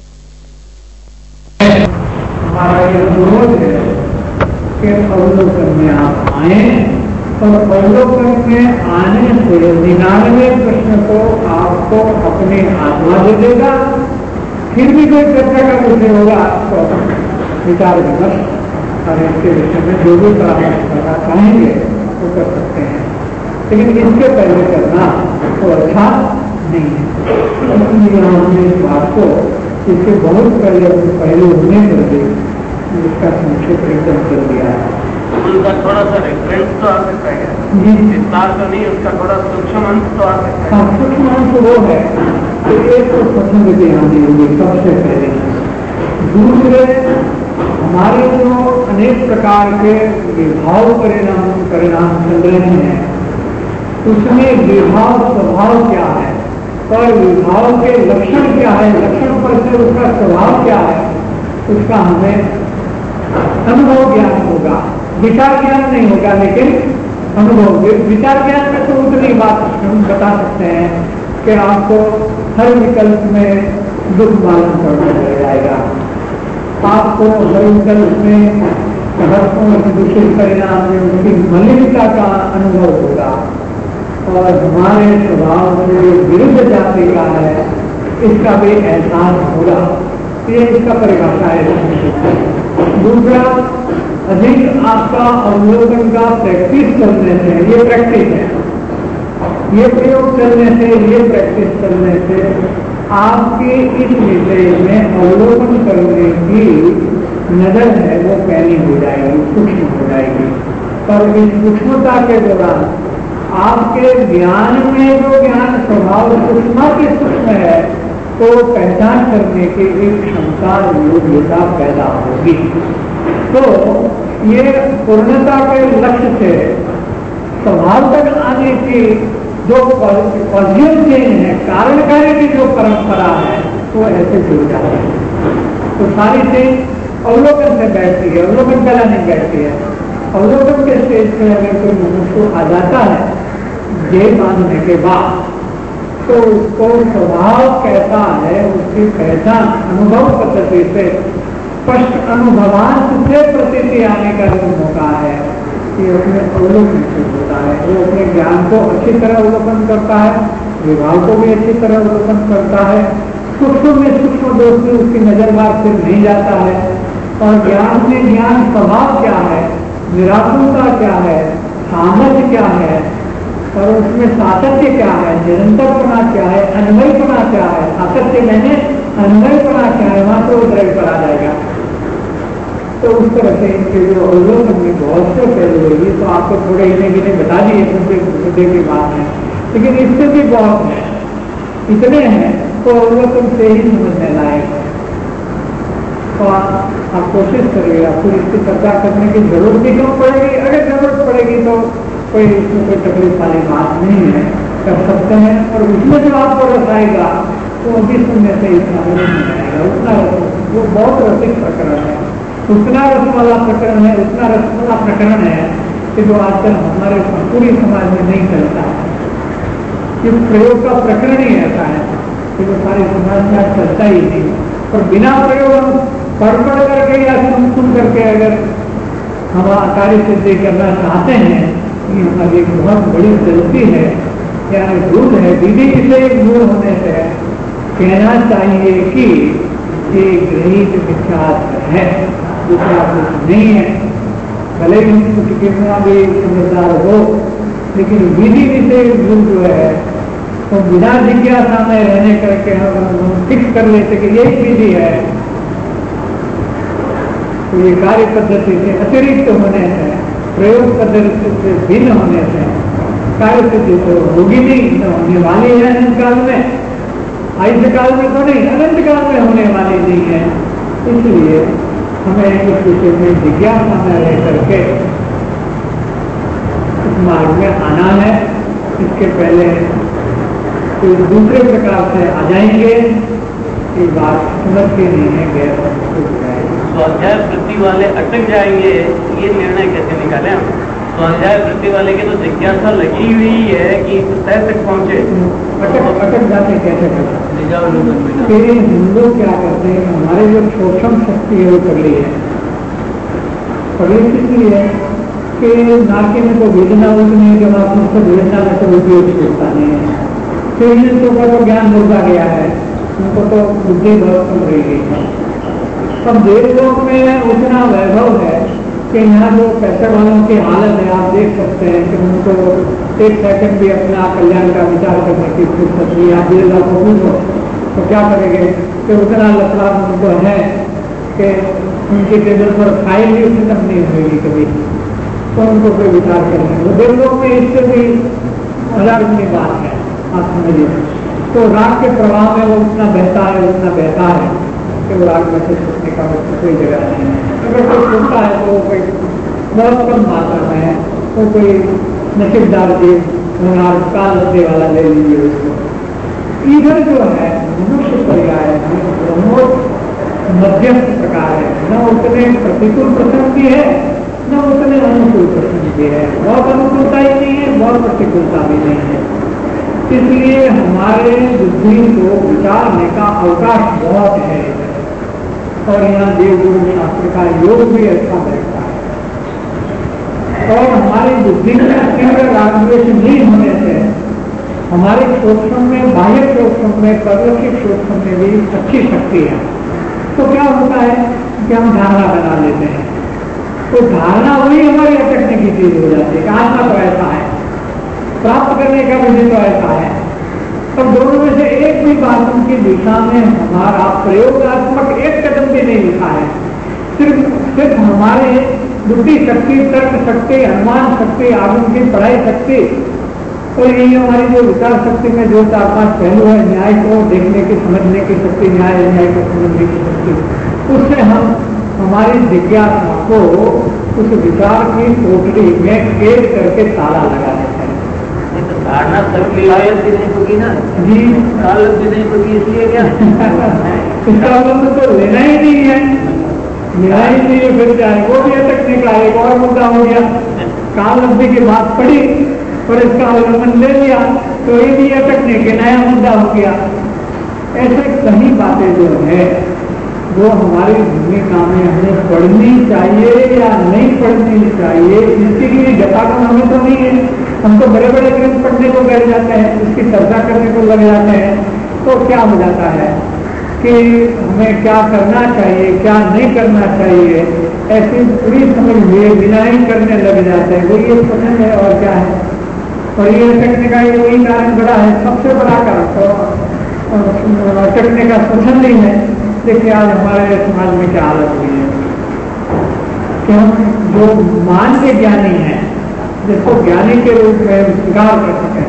हमारा ये अनुरोध है कि अवलोकन में आप आए और अवलोकन में आने से 99 प्रश्न को आपको अपने आत्मा दे देगा। फिर भी कोई चर्चा का विषय होगा तो विचार विमर्श और इसके विषय में जो भी परामर्श करना चाहेंगे वो कर सकते हैं, लेकिन इसके पहले करना तो अच्छा नहीं है। इसलिए हमने इस बात को इसके बहुत पहले होने पर भी इसका संक्षेप एकदम कर दिया है। उनका थोड़ा सा रेफरेंस तो आ सकता है, विस्तार तो नहीं, उसका थोड़ा सूक्ष्म अंश तो आ सकता है। सूक्ष्म अंश वो है कि एक तो पसंद ध्यान देंगे सबसे पहले। दूसरे हमारे जो अनेक प्रकार के विभाव परिणाम चल रहे हैं उसमें विभाव स्वभाव क्या है और विभाव के लक्षण क्या है, लक्षण पर से उसका स्वभाव क्या है, उसका हमें अनुभव ज्ञान होगा, विचार ज्ञान नहीं होगा, लेकिन अनुभव। विचार ज्ञान में तो उतनी बात हम बता सकते हैं कि आपको हर विकल्प में दुख मालूम करना पड़ जाएगा, आपको हर विकल्प में दूषित परिणाम में उसकी मलिनता का अनुभव होगा और हमारे स्वभाव से विरुद्ध जाति का है इसका भी एहसास होगा। ये इसका परिभाषा है। दूसरा, अधिक आपका अवलोकन का प्रैक्टिस करने से, ये प्रैक्टिस है, ये प्रयोग करने से, ये प्रैक्टिस करने से आपके इस विषय में अवलोकन करने की नजर है वो पैनी हो जाएगी, सूक्ष्म हो जाएगी। पर इस सूक्ष्मता के दौरान आपके ज्ञान में जो ज्ञान स्वभाव सूक्ष्म के सूक्ष्म है तो पहचान करने की एक क्षमता योग्यता पैदा होगी। तो ये पूर्णता के लक्ष्य से स्वभाव तक आने की जो पॉजिटिव चेंज है, कारणकारी की जो परंपरा है वो ऐसे जुड़ जाती है। तो सारी चीज अवलोकन से बैठती है, अवलोकन पहला नहीं बैठती है। अवलोकन के स्टेज पे अगर कोई मनुष्य आ जाता है ये मानने के बाद तो उसको स्वभाव कैसा है उसकी पहचान अनुभव पद्धति से स्पष्ट अनुभवांश से प्रतीति आने का जो मौका है कि अपने अवलोकन से होता है। वो अपने ज्ञान को अच्छी तरह अवलोकन करता है, विभाव को भी अच्छी तरह अवलोकन करता है, सूक्ष्म में सूक्ष्म दोष में उसकी नजर बार फिर नहीं जाता है और ज्ञान में ज्ञान स्वभाव क्या है, निराकुलता क्या है, सामर्थ्य क्या है और उसमें सातत्य क्या है, निरंतरपना क्या है, अन्वयपना क्या है। सातत्य मैंने अन्वयपना क्या है, वहां तो उतराई पर आ जाएगा। तो उस तरह से इनके जो अवलोकन में बहुत से पहलू होगी तो आपको थोड़े इन्हें बता दिए मुद्दे की बात है, लेकिन इससे भी बहुत है, इतने हैं तो अवलोकन से ही समझने लायक है। तो आप कोशिश करिएगा, फिर इसकी चर्चा करने की जरूरत भी क्यों पड़ेगी, अगर जरूरत पड़ेगी तो कोई इसमें कोई तकलीफ वाली बात नहीं है, कर सकते हैं। और उसमें जो आपको रस आएगा तो अभी सुनने से इतना नहीं आएगा, उतना वो बहुत रसिक प्रकरण है। उतना रस वाला प्रकरण है, उतना रस वाला प्रकरण है कि जो आजकल हमारे पूरी समाज में नहीं चलता है। ये प्रयोग का प्रकरण ही ऐसा है कि वो सारे समाज में आज चलता ही नहीं। और बिना प्रयोग हम पढ़ करके या सुन करके अगर हम कार्य सिद्धि करना चाहते हैं, ये हमारी एक बहुत बड़ी गलती है या भूल है। विधि से मूल होने से कहना चाहिए कि ये गृहित विख्यात है, दूसरा कुछ नहीं है। भले ही कुछ कितना भी समझदार हो, लेकिन विधि विषय भूल जो है तो बिना जिज्ञासा में रहने करके हम फिक्स कर लेते कि यही विधि है, तो ये कार्य पद्धति से अतिरिक्त होने से, प्रयोग पद्धति से भिन्न होने से कार्य सिद्धि तो होगी नहीं, न होने वाली है अनंत काल में। आयुष्य काल में तो नहीं, अनंत काल में होने वाली नहीं है। इसलिए हमें इस विषय में जिज्ञासा में रह करके इस मार्ग में आना है। इसके पहले कोई दूसरे प्रकार से आ जाएंगे, ये बात समझती नहीं है, गैर स्वाध्याय वृत्ति वाले अटक जाएंगे, ये निर्णय कैसे निकाले हम? स्वाध्याय वृत्ति वाले की तो जिज्ञासा लगी हुई है कि तय तक पहुंचे, अटक जाते कैसे करते? हिंदू क्या करते हैं, हमारे जो सूक्ष्म शक्ति है वो पगड़ी है। पगड़ी इसलिए है कि नाके में तो वेदना उतनी है, जब आप उसको वेदना में तो उपयोग होता नहीं है। फिर जिनको का तो ज्ञान होता गया है, उनको तो बुद्धि बहुत कम रही है। अब देश लोग में उतना वैभव है कि यहाँ जो पैसे वालों की हालत है, आप देख सकते हैं कि उनको एक सेकंड भी अपना कल्याण का विचार करने की फुर्सत नहीं। आप ये लाखों पूछो तो क्या करेंगे कि उतना लफड़ा उनको है कि उनकी टेबल पर फाइल भी खत्म नहीं होगी कभी, तो उनको कोई विचार करेंगे। वो देश लोग में इससे भी हजार की बात है, आप समझिए। तो राग के प्रभाव में वो उतना बहता है, उतना बहता है कि वो राग में से छूटने का कोई जगह नहीं है। अगर कोई छूटता है तो कोई बहुत कम मात्रा में है, तो कोई नसीबदार जीव काल लगने वाला ले लीजिए उसको। इधर जो है मनुष्य पर्याय मध्यस्थ प्रकार है, न उतने प्रतिकूल प्रसंग भी है, न उतने अनुकूल प्रसंग भी है। बहुत अनुकूलता ही नहीं है, बहुत प्रतिकूलता भी नहीं है। इसलिए हमारे बुद्धि को विचारने का अवकाश बहुत है। और यहाँ देवगुरु शास्त्र का योग भी अच्छा बैठता है। और हमारी बुद्धि में तीव्र रागद्वेष नहीं होने से हमारे सूक्ष्म में, बाह्य सूक्ष्म में, प्रवृत्ति सूक्ष्म में भी अच्छी शक्ति है। तो क्या होता है कि हम धारणा बना लेते हैं, तो धारणा वही हमारी अटकने की चीज हो जाती है। आत्मा तो ऐसा है, प्राप्त करने का विधि तो ऐसा है। तब दोनों में से एक भी बात उनकी दिशा में हमारा प्रयोगात्मक एक कदम भी नहीं लिखा है। सिर्फ हमारे बुद्धि शक्ति, तर्क शक्ति, अनुमान शक्ति, आगम की पढ़ाई शक्ति, और यही हमारी जो विचार शक्ति में जो 4-5 पहलू है, न्याय को देखने की, समझने की शक्ति, न्याय को समझने की शक्ति, उससे हम हमारी जिज्ञासा को उस विचार की कोठरी में कैद करके ताला लगा देते हैं। धारणा सबकी लायक भी नहीं होगी ना जी, कालक भी नहीं होगी, इसलिए क्या इसका मतलब तो लेना ही नहीं है, लेना ही नहीं है। फिर जाए वो भी अटकने का एक और मुद्दा हो गया। काल लब्धि की बात पड़ी और इसका अवलंबन ले लिया, तो ये भी अटकने के नया मुद्दा हो गया। ऐसे कई बातें जो है वो हमारी भूमिका में हमें पढ़नी चाहिए या नहीं पढ़नी चाहिए, इसके लिए जतापन हमें तो नहीं है। हम तो बड़े बड़े ग्रंथ पढ़ने को बैठ जाते हैं, उसकी चर्चा करने को लग जाते हैं, तो क्या हो जाता है कि हमें क्या करना चाहिए, क्या नहीं करना चाहिए, ऐसी पूरी समझ लिए बिना ही करने लग जाते हैं। वही एक पसंद है और क्या है। और ये अटकने का वही कारण बड़ा है, सबसे बड़ा कारण तो अटकने का पसंद ही है। देखिए आज हमारे समाज में क्या हालत हुई है कि हम जो मान के ज्ञानी हैं, जिसको ज्ञानी के रूप में स्वीकार कर सकें,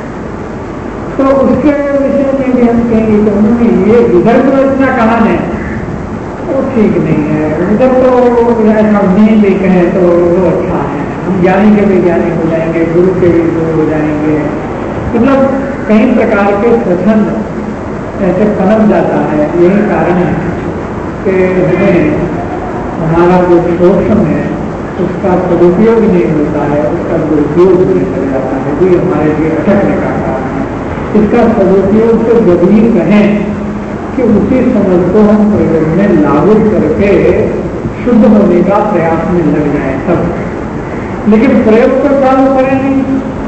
तो उसके विषय में भी हम कहेंगे तो उन्होंने ये इधर तो इतना कहा है, वो ठीक नहीं है। उधर तो ऐसा नहीं भी कहें तो वो अच्छा है। हम ज्ञानी के भी ज्ञानी हो जाएंगे, गुरु के भी गुरु हो जाएंगे। मतलब कई प्रकार के स्वच्छंद ऐसे पनप जाता है। यही कारण है कि हमें हमारा जो शोषण है उसका सदुपयोग नहीं होता है, उसका दुरुपयोग नहीं कर जाता है, वही हमारे लिए अटकने का कारण है। इसका सदुपयोग तो जब ही कहें कि उसी समझ को हम प्रयोग में लागू करके शुद्ध होने का प्रयास में लग जाए तब, लेकिन प्रयोग तो चालू करें नहीं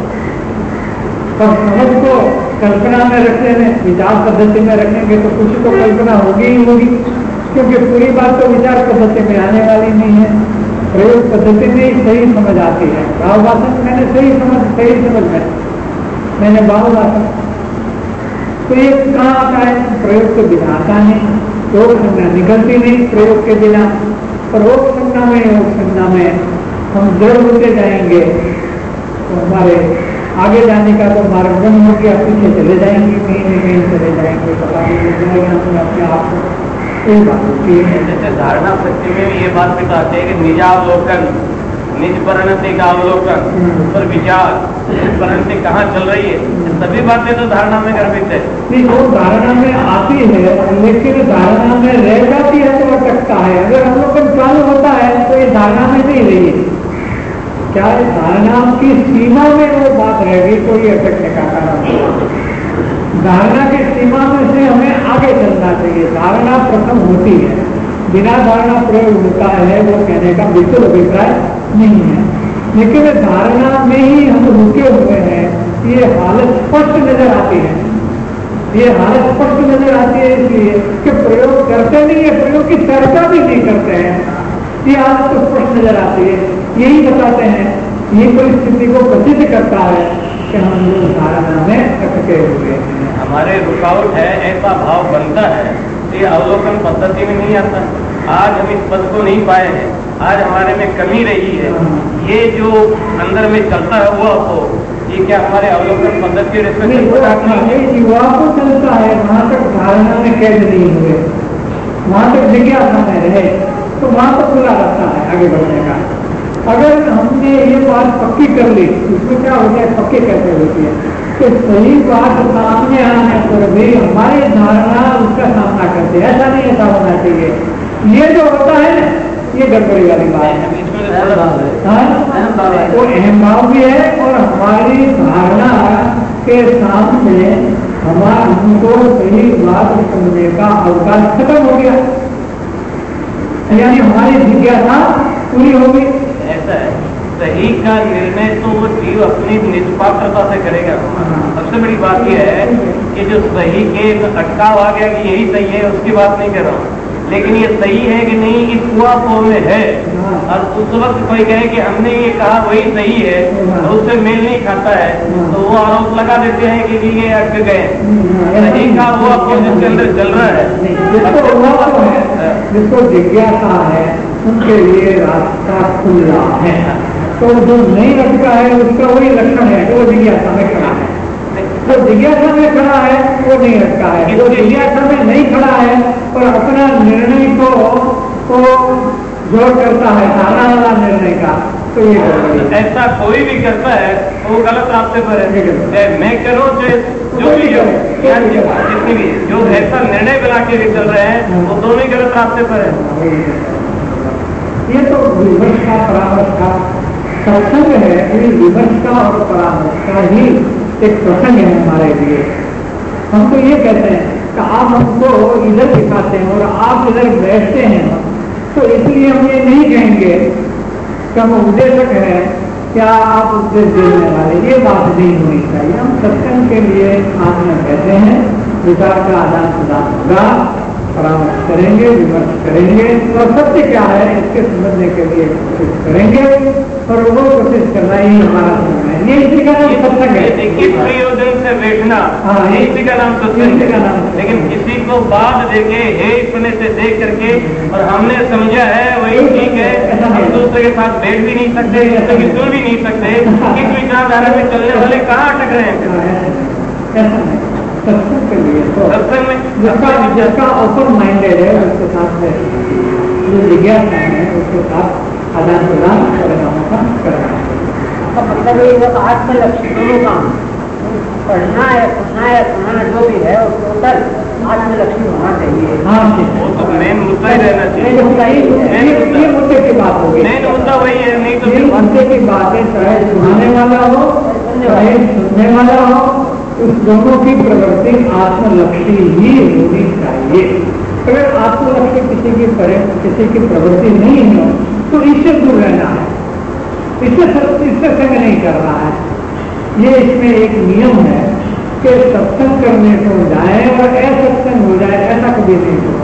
और समझ को कल्पना में रखने में, विचार पद्धति में रखेंगे तो कुछ तो कल्पना होगी ही होगी, क्योंकि पूरी बात तो विचार पद्धति में आने वाली नहीं है, प्रयोग पद्धति में ही सही समझ आती है। भाववाचन मैंने सही समझ में मैंने भाववाचन तो ये कहाँ आता है, प्रयोग के बिना आता नहीं, योग संज्ञा निकलती नहीं प्रयोग के बिना, पर योग संज्ञा में हम जड़ होते जाएंगे तो हमारे आगे जाने का तो मार्ग बन हो गया, पीछे चले जाएंगे, कहीं न कहीं चले जाएंगे, पता नहीं लग जाएगा अपने आप को। यही बात होती है। जैसे धारणा शक्ति में ये बात बताते हैं कि निजावलोकन, निज परिणति का अवलोकन, पर विचार परिणति कहाँ चल रही है, सभी बातें तो धारणा में गर्भित है। नहीं, वो धारणा में आती है, लेकिन धारणा में रह जाती है तो अटकता है। अगर अवलोकन चालू होता है तो ये धारणा में नहीं रही है, क्या है धारणा की सीमा में वो बात रहेगी तो ये अटकने का कारण होगा। धारणा की सीमा में से हमें आगे चलना चाहिए। धारणा प्रथम होती है, बिना धारणा प्रयोग होता है, वो कहने का बिल्कुल अभिप्राय नहीं है, लेकिन धारणा में ही हम रुके हुए हैं, ये हालत स्पष्ट नजर आती है। ये हालत स्पष्ट नजर आती है इसलिए कि प्रयोग करते नहीं है, प्रयोग की चर्चा भी नहीं करते हैं, ये हालत तो स्पष्ट नजर आती है। यही बताते हैं, ये परिस्थिति को प्रसिद्ध करता है कि हम लोग धारणा में अटके हुए हैं। हमारे रुकावट है, ऐसा भाव बनता है, ये अवलोकन पद्धति में नहीं आता। आज हम इस पद को नहीं पाए हैं, आज हमारे में कमी रही है, ये जो अंदर में चलता है वो आपको, ये क्या हमारे अवलोकन पद्धति युवा को चलता है, वहाँ तक धारणा में कैद नहीं हुए, वहाँ तक जिज्ञासा में रहे तो वहाँ तो खुला रहता है आगे बढ़ने का। अगर हमने ये बात पक्की कर ली, उसमें क्या होता है, पक्की कैसे होती है कि सही बात सामने आने पर भी हमारी धारणा उसका सामना करती है, ऐसा नहीं ऐसा होना चाहिए। ये जो होता है ये गड़बड़ी वाली बात है, वो अहम भाव भी है और हमारी धारणा के सामने हमको सही बात समझने का अवकाश खत्म हो गया, यानी हमारी जिज्ञासा पूरी होगी। ऐसा है, सही का निर्णय तो वो जीव अपनी निष्पात्रता से करेगा। सबसे बड़ी बात यह है कि जो सही के अटकाव आ गया कि यही सही है, उसकी बात नहीं कर रहा हूँ, लेकिन ये सही है कि नहीं इस कुआं में है, और उस वक्त कोई कहे कि हमने ये कहा वही सही है और उससे मेल नहीं खाता है, तो वो आरोप लगा देते हैं कि ये अटक गए। सही का वो आपको जिसके अंदर चल रहा है, जिसको जिज्ञासा है उनके लिए रास्ता खुला है, तो जो नहीं अटका है उसका वही लक्षण है कि वो जिज्ञासा में खड़ा है। जो जिज्ञासा में खड़ा है वो नहीं अटका है, जो जिज्ञासा में नहीं खड़ा है पर अपना निर्णय को जोर करता है, धारणा वाला निर्णय का, तो ये ऐसा कोई भी करता है वो गलत रास्ते पर है। मैं करो जो भी जितनी भी जो ऐसा निर्णय बना के भी चल रहे हैं वो दोनों ही गलत रास्ते पर है। ये तो विमर्श का परामर्श का सत्संग है, ये विमर्श का और परामर्श का ही एक प्रसंग है हमारे लिए। हम तो ये कहते हैं कि आप हमको इधर दिखाते हैं और आप इधर बैठते हैं, तो इसलिए हम ये नहीं कहेंगे कि हम उपदेशक हैं, क्या आप उपदेश देने वाले, ये बात नहीं होनी चाहिए। हम सत्संग के लिए आपने कहते हैं, विचार का आदान प्रदान होगा, परामर्श करेंगे, विमर्श करेंगे और सत्य क्या है इसके समझने के लिए कोशिश करेंगे, और वो कोशिश करना ही हमारा समय है। ये इसी का नाम सत्संग है। किस प्रयोजन से बैठना, इसी का नाम सत्संग है। लेकिन किसी को बात देके हे इतने से देख करके और हमने समझा है वही ठीक है, हम दूसरे के साथ बैठ भी नहीं सकते, सुन भी नहीं सकते, किस विचारधारा में चलने वाले कहाँ अटक रहे हैं। सत्संग के लिए तो सत्संग में जिसका ओपन माइंडेड है उसके साथ जो जिज्ञासा है उसके साथ आदान प्रदान करना करना है। मतलब ये आत्म लक्ष्य दोनों काम पढ़ना है, सुनना है, सुनाना जो भी है उसको उत्तर आत्मलक्ष्मी होना चाहिए। हाँ ठीक है, वो तो मेन मुद्दा ही रहना चाहिए। ये मुद्दे की बात होगी। मेन मुद्दा वही है, नहीं तो ये फिर मुद्दे की बात है, चाहे सुनाने वाला हो चाहे सुनने वाला हो, उस दोनों की प्रवृत्ति आत्मलक्ष्मी ही होनी चाहिए। अगर आत्मलक्ष्मी किसी की प्रवृत्ति नहीं हो तो इससे दूर रहना है, इससे संग नहीं करना है। ये इसमें एक नियम है कि सत्संग करने को जाए और असत्संग हो जाए, ऐसा कभी नहीं हो।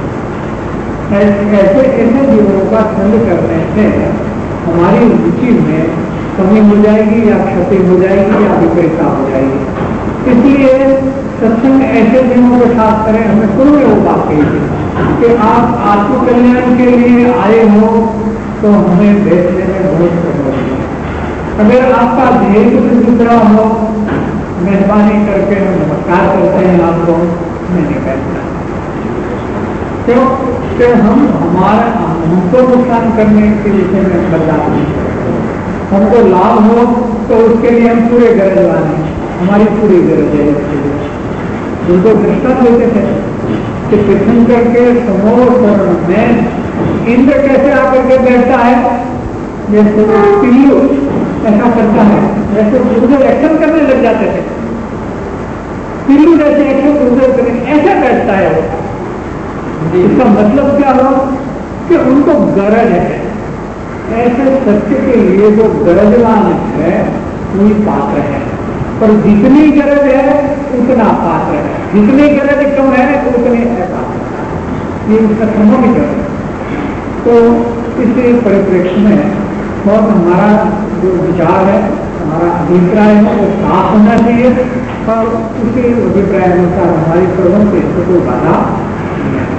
ऐसे जीवों का संग करने से हमारी रुचि में कमी हो जाएगी या क्षति हो जाएगी या विपरीतता हो जाएगी। इसलिए सत्संग ऐसे जीवों के साथ करें। हमें पूर्व वो बात कही थी कि आप आत्मकल्याण के लिए आए हो तो हमें बैठने में बहुत प्रभाव है। अगर आपका ध्येय कुछ दूसरा हो, मेहरबानी करके हम नमस्कार करते हैं आपको, नहीं बैठना। क्यों कि हमको नुकसान करने के विषय में बर्दाश्त नहीं करते। हमको लाभ हो तो उसके लिए हम पूरे गरज वाले हैं, हमारी पूरी गरज है इसके लिए। उनको दृष्टांत देते थे कि तीर्थंकर के समोर में इंद्र कैसे आकर के बैठता है, जैसे पिल्लू ऐसा करता है, जैसे उधर एक्शन करने लग जाते थे। पिल्लू जैसे एक्शन उधर करने ऐसे बैठता है वो। इसका मतलब क्या हो कि उनको गरज है। ऐसे सत्य के लिए जो गरजवान है वही पात्र है, पर जितनी गरज है उतना पात्र है, जितनी गरज कम है उतने अपात्र है। ये उसका संभव है। तो इस परिप्रेक्ष्य में बहुत हमारा जो विचार है, हमारा अभिप्राय है वो साफ होना चाहिए और उसी अभिप्राय अनुसार हमारी प्रबंध इसको कोई बाधा नहीं है।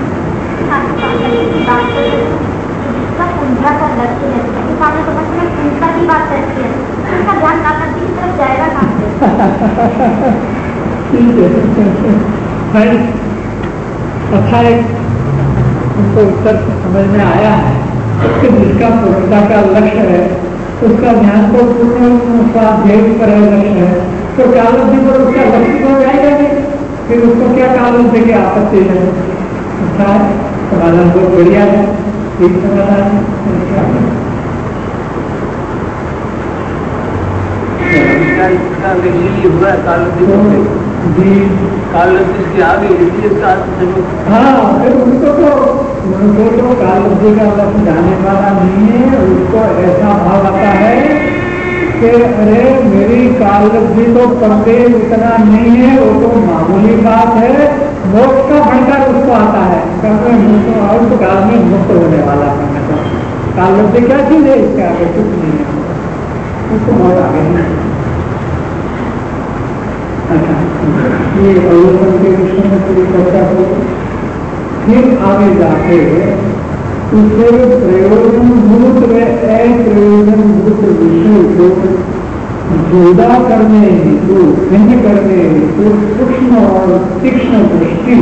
अच्छा, एक उनको उत्तर समझ में आया है कि जिसका पूर्णता का लक्ष्य है उसका ध्यान तो पूर्ण उसका ध्येय पर लक्ष्य है, तो कालब्धि पर उसका लक्ष्य हो जाएगा नहीं, फिर उसको क्या कालब्धि की आपत्ति है। अच्छा है, समाधान बहुत बढ़िया है, ठीक समाधान है। हाँ, फिर उनको तो कालब्धि का लक्ष्य जाने वाला नहीं है। उसको ऐसा भाव आता है कि अरे मेरी कालब्धि तो पर्दे उतना नहीं है, वो तो मामूली बात है। मोक्ष का भंडार उसको आता है, और काल में मुक्त होने वाला है। कालब्धि क्या चीज है, इसके आगे कुछ नहीं है, उसको बहुत आगे नहीं। अच्छा, ये अवलोकन के विषय में पूरी चर्चा हो। फिर आगे जाके उसे प्रयोजनभूत व अप्रयोजनभूत विषय को जुदा करने हेतु, भिन्न करने हेतु सूक्ष्म और तीक्ष्ण दृष्टि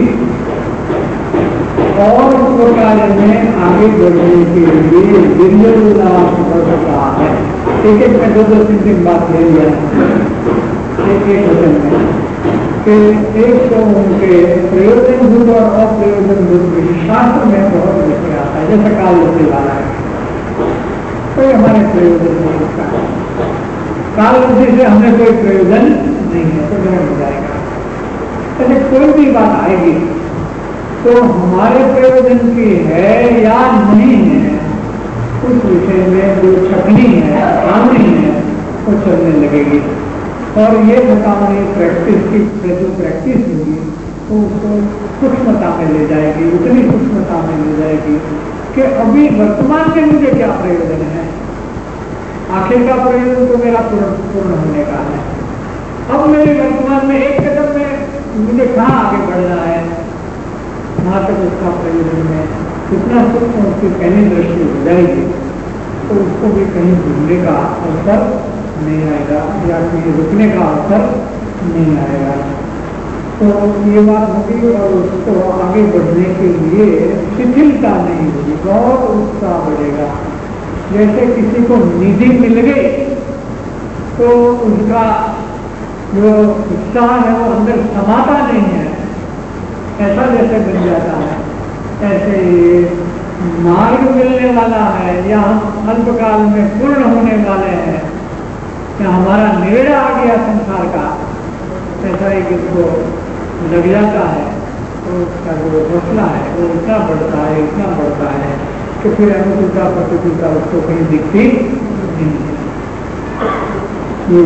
और प्रकार में आगे बढ़ने के लिए निर्जलाभ करता है। एक एक में दो तीन बात ले लिया एक वचन में कि एक तो उनके प्रयोजनभूत और अप्रयोजनभूत शास्त्र में बहुत विषय आता है, जैसे काल होने वाला है कोई हमारे प्रयोजन का काल से हमें कोई प्रयोजन नहीं है तो ग्रहण हो जाएगा। ऐसे कोई भी बात आएगी तो हमारे प्रयोजन की है या नहीं है, उस विषय में जो छकनी है, आमनी है, वो चलने लगेगी। और ये बताने प्रैक्टिस की जो प्रैक्टिस होगी तो उसको सूक्ष्मता में ले जाएगी, उतनी सूक्ष्मता में ले जाएगी कि अभी वर्तमान में मुझे क्या प्रयोजन है। आखिर का प्रयोजन तो मेरा पूर्ण होने का है। अब मेरे वर्तमान में एक कदम में मुझे कहाँ आगे बढ़ना है, वहां तक उसका प्रयोजन में कितना सूक्ष्म उसकी पहली दृष्टि हो जाएगी तो उसको भी कहीं घूमने का अवसर नहीं आएगा या कहीं रुकने का अवसर नहीं आएगा। तो ये बात होगी और उसको आगे बढ़ने के लिए शिथिलता नहीं होगी, बहुत उत्साह बढ़ेगा। जैसे किसी को निधि मिल गई तो उसका जो उत्साह है वो अंदर समाता नहीं है, ऐसा जैसे बन जाता है, ऐसे ये मार्ग मिलने वाला है या हम अल्पकाल में पूर्ण होने वाले हैं, या हमारा निवेड़ा आ गया संसार का, ऐसा एक इसको लग जाता है तो उसका जो हौसला है वो इतना बढ़ता है कि फिर अनुकूलता प्रतिकूलता उसको कहीं दिखती नहीं है। ये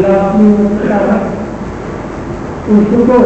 उसको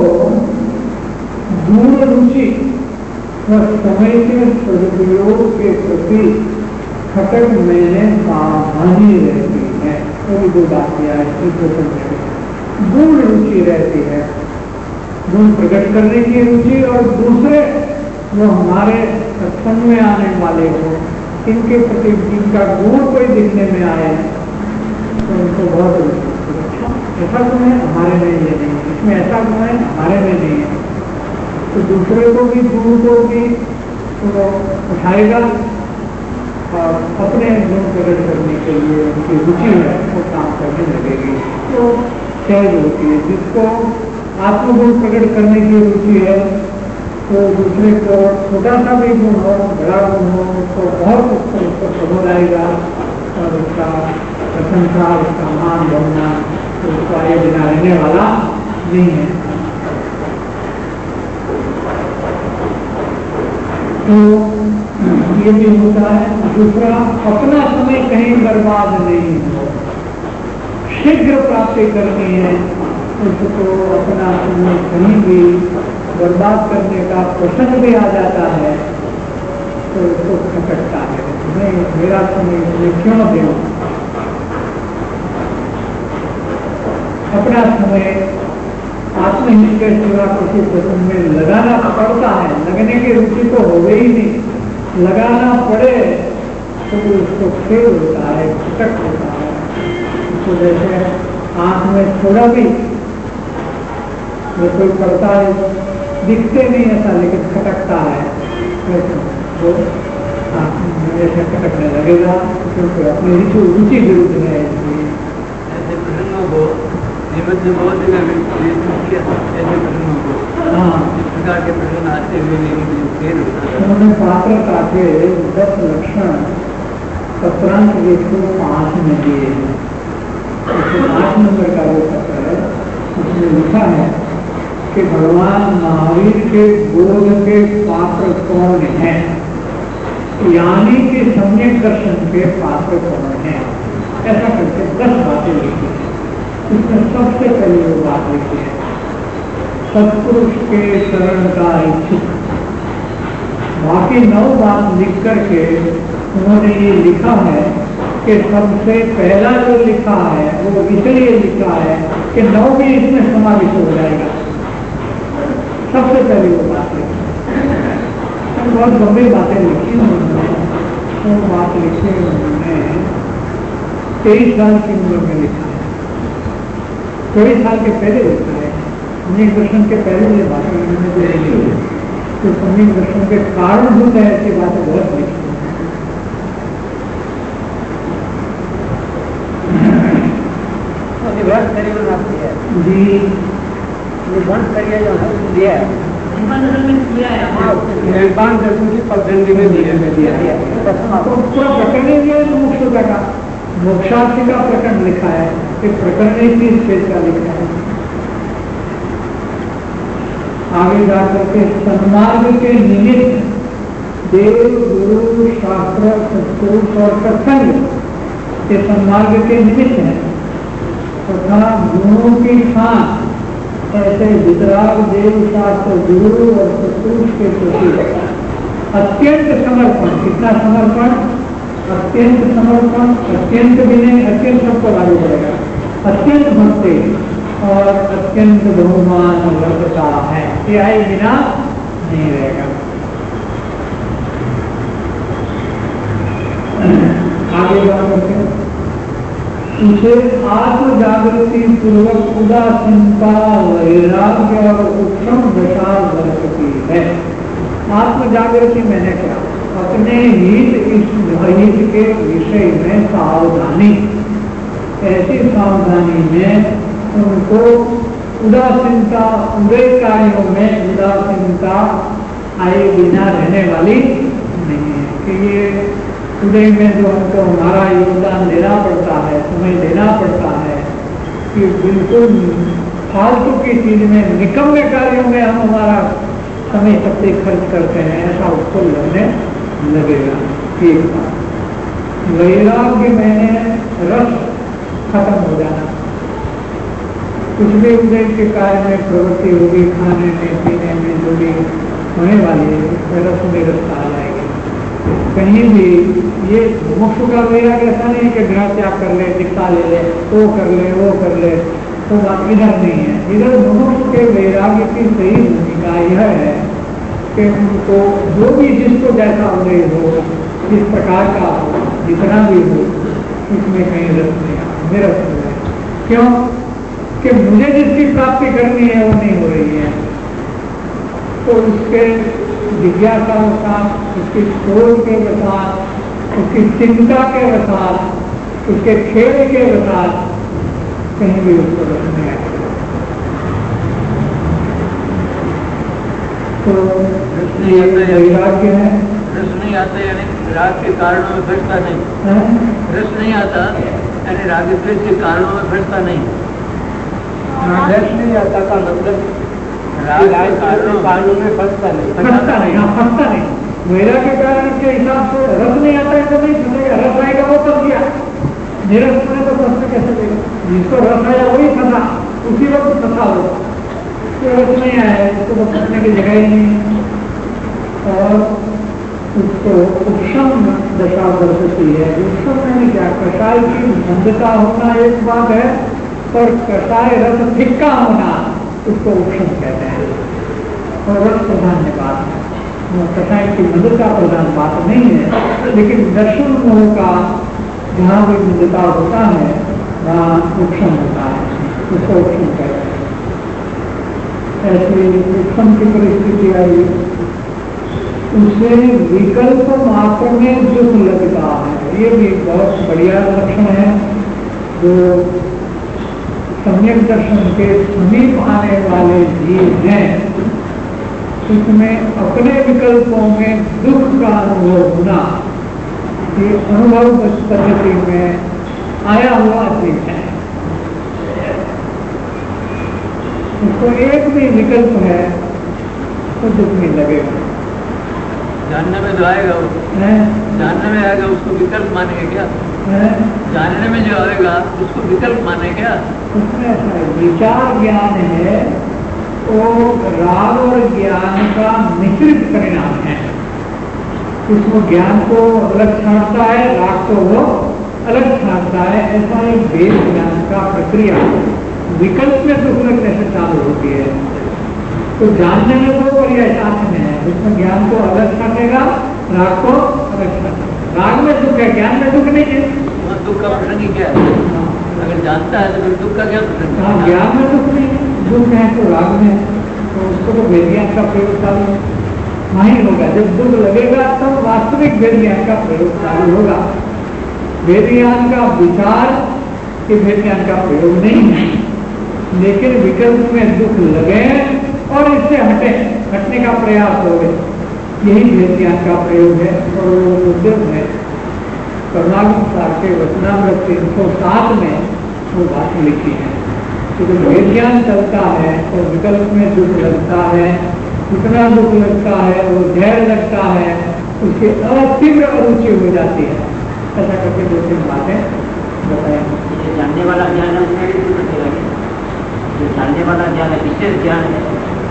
दूर रुचि और समय के सदुपयोग के प्रति खटक में सावधानी रहती है। वो दो बात किया है, गुण रुचि रहती है, गुण प्रकट करने की रुचि, और दूसरे जो हमारे सत्संग में आने वाले हो, इनके प्रति जिनका गुण कोई दिखने में आए तो उनको बहुत ऐसा गुण है हमारे में ये नहीं, इसमें ऐसा गुण है हमारे में नहीं है, तो दूसरे को भी गुण को भी तो उठाएगा और अपने गुण प्रकट करने के लिए उनकी रुचि है वो काम करने लगेगी। तो सहज होती है। जिसको आत्मगुण प्रकट करने की रुचि है तो दूसरे को छोटा सा भी गुण हो, बड़ा गुण हो, उसको बहुत उसको प्रबोध आएगा और उसका प्रशंसा, उसका मान बढ़ना तो उसको आगे बिना रहने वाला नहीं है। तो ये भी होता है। दूसरा, अपना समय कहीं बर्बाद नहीं हो, शीघ्र प्राप्ति करनी है, उसको अपना समय कहीं भी बर्बाद करने का प्रसंग भी आ जाता है तो उसको खटकता है, मैं मेरा समय इसमें क्यों दूं। अपना समय आत्महित के सिवा किसी प्रसंग में लगाना पड़ता है, लगने की रुचि तो हो गई नहीं, लगाना पड़े तो उसको खेल होता है, खटक होता है। उसको जैसे आंख में थोड़ा भी कोई पड़ता है, दिखते नहीं ऐसा लेकिन खटकता है, वो ऐसे खटकने लगेगा क्योंकि अपनी रुचि विरुद्ध है। ऐसे प्रसंगों को जीवन में बहुत जगह ऐसे प्रसंगों को इस प्रकार के प्रसंग आते हुए उन्होंने पात्रता के 10 लक्षण सत्रांत के 5 में दिए हैं। 8 नंबर का वो पत्र है, उसमें लिखा है कि भगवान महावीर के बोध के पात्र कौन है, यानी कि सम्यक दर्शन के पात्र कौन है, ऐसा करके 10 बातें लिखी है। इसमें सबसे पहले वो बात लिखी है, सत्पुरुष के शरण का इच्छुक। बाकी 9 बात लिख करके उन्होंने ये लिखा है कि सबसे पहला जो लिखा है वो इसलिए लिखा है कि 9 भी इसमें समाविष्ट हो जाएगा। सबसे पहले वो बात लिखी, बहुत गंभीर बातें लिखी उन्होंने। वो बात लिखी उन्होंने 23 साल की उम्र में लिखा है, 23 साल के पहले लिखा है। सम्यक दर्शन के पहले ये बातें उन्होंने जो लिखी है, तो सम्यक दर्शन के कारण होता है ऐसी बातें बहुत लिखी जी। ये बंद करिए जो दिया है निर्वाण दर्शन की पद्धति में दिया है। तो पूरा प्रकरण दिया है, मोक्ष का मोक्षार्थी का प्रकरण लिखा है, कि प्रकरण की स्टेज का लिखा है। आगे जाकर के सन्मार्ग के निमित्त देव, गुरु, शास्त्र, सत्पुरुष और सत्संग ये सन्मार्ग के निमित्त है, तथा गुणों की खान ऐसे वितराग, देव, शास्त्र, गुरु और सत्पुरुष के प्रति अत्यंत समर्पण। कितना समर्पण? अत्यंत समर्पण, अत्यंत भी नहीं, अत्यंत सबको लागू पड़ेगा। अत्यंत भक्ति और अत्यंत बहुमान वर्गता है, ये आए बिना नहीं रहेगा। आगे बात करते हैं, उसे आत्म जागृति पूर्वक उदासीनता, वैराग्य और उत्तम दशा बरतती है। आत्म जागृति मैंने क्या? अपने हित हित के विषय में सावधानी, ऐसी सावधानी में उनको उदासीनता उदय कार्यों में उदासीनता आए बिना रहने वाली नहीं है कि ये उदय में जो हमको हमारा योगदान देना पड़ता है, समय देना पड़ता है, कि बिल्कुल फालतू की चीज में निकम्मे कार्यों में हम हमारा समय सबसे खर्च करते हैं, ऐसा उसको लगने लगेगा। एक बात वैराग्य में रस खत्म हो जाना, कुछ भी उदय के कार्य में प्रवृत्ति होगी, खाने में पीने में जो भी होने वाली है रस में रस आ जाएगी। कहीं भी ये मुमुक्षु का वैराग्य ऐसा नहीं कि ग्रह त्याग कर ले, दीक्षा ले ले, वो कर ले, वो कर ले, तो बात इधर नहीं है। इधर मुमुक्षु के वैराग्य की सही भूमिका यह है कि उनको जो भी जिसको जैसा उदय हो, जिस प्रकार का हो, जितना भी हो, उसमें कहीं रस नहीं आ, निरस हो जाए। क्यों कि मुझे जिसकी प्राप्ति करनी है वो नहीं हो रही है, तो उसके जिज्ञासा के साथ, उसकी सोच के साथ, उसकी चिंता के साथ, उसके खेल के साथ कहीं भी उसको रस नहीं आएगा। तो वैराग्य है, रस नहीं आता यानी राग के कारणों में फंसता नहीं, रस नहीं आता यानी राग द्वेष के कारणों में फंसता नहीं। रस नहीं आता का मतलब राग के कारणों में फंसता नहीं। हाँ, फंसता नहीं। वैराग्य के कारण के हिसाब से रस नहीं आता है तो नहीं फंसेगा, रस आएगा वो फंस गया, निरस में तो फंसना कैसे देगा? जिसको रस आया वही फंसा, उसी वक्त फंसा हो। तो रस नहीं आया उसको तो फंसने की जगह ही नहीं, और उसको उपशम दशा दर्शती है। उपशम में क्या, कषाय की मंदता होना एक बात है, पर कषाय रस फिक्का होना उसको उपशम कहते हैं, और रस प्रधान बात है। कषाय की मंदता प्रधान बात नहीं है, लेकिन दर्शन मोह का जहाँ भी मंदता होता है वहाँ उपशम होता है, उसको उपशम कहते हैं। ऐसे उपशम की परिस्थिति आई, उसे विकल्प मात्र में दुख लगता है। ये भी बहुत बढ़िया लक्षण है जो सम्यक दर्शन के समीप आने वाले जीव हैं, उसमें अपने विकल्पों में दुख का अनुभव होना, ये अनुभव पद्धति में आया हुआ चीज है। उसको एक भी विकल्प है तो दुख नहीं लगेगा। जानने में जो आएगा जानने में आएगा उसको विकल्प मानेंगे क्या? जानने में जो आएगा उसको विकल्प माने क्या? उसमें ऐसा है, विचार ज्ञान है वो राग और ज्ञान का मिश्रित परिणाम है। उसको ज्ञान को अलग छांटता है, राग को वो अलग छांटता है। ऐसा एक वेद ज्ञान का प्रक्रिया विकल्प में दुख लगने से चालू होती है। तो जानने में तो पर्याय साथ में है, उसमें ज्ञान को अलग छाटेगा, राग को अलग छाटेगा। राग में दुख है, ज्ञान में दुख नहीं है। दुख का प्रसंग ही क्या है? अगर जानता है तो फिर दुख का क्या प्रसंग? हाँ, ज्ञान में दुख नहीं है, दुख है तो राग में, तो उसको तो वेद ज्ञान का प्रयोग चालू वहीं होगा। जब दुख लगेगा तब तो वास्तविक वेद ज्ञान का प्रयोग चालू होगा। वेद ज्ञान का विचार कि वेद ज्ञान का प्रयोग नहीं है, लेकिन विकल्प में दुख लगे और इससे हटने का प्रयास हो, यही वेद ज्ञान का प्रयोग है। और वो उद्यम है करुणानुसार के वचनामृत 307 में वो बात लिखी है कि जब वेद ज्ञान चलता है तो विकल्प में दुख लगता है, इतना दुख लगता है, वो धैर्य लगता है, उसकी अतीव्र अरुचि हो जाती है। ऐसा करके 2-3 बातें बताएं। जानने वाला ज्ञान है, जो जानने वाला ज्ञान है, विशेष ज्ञान है,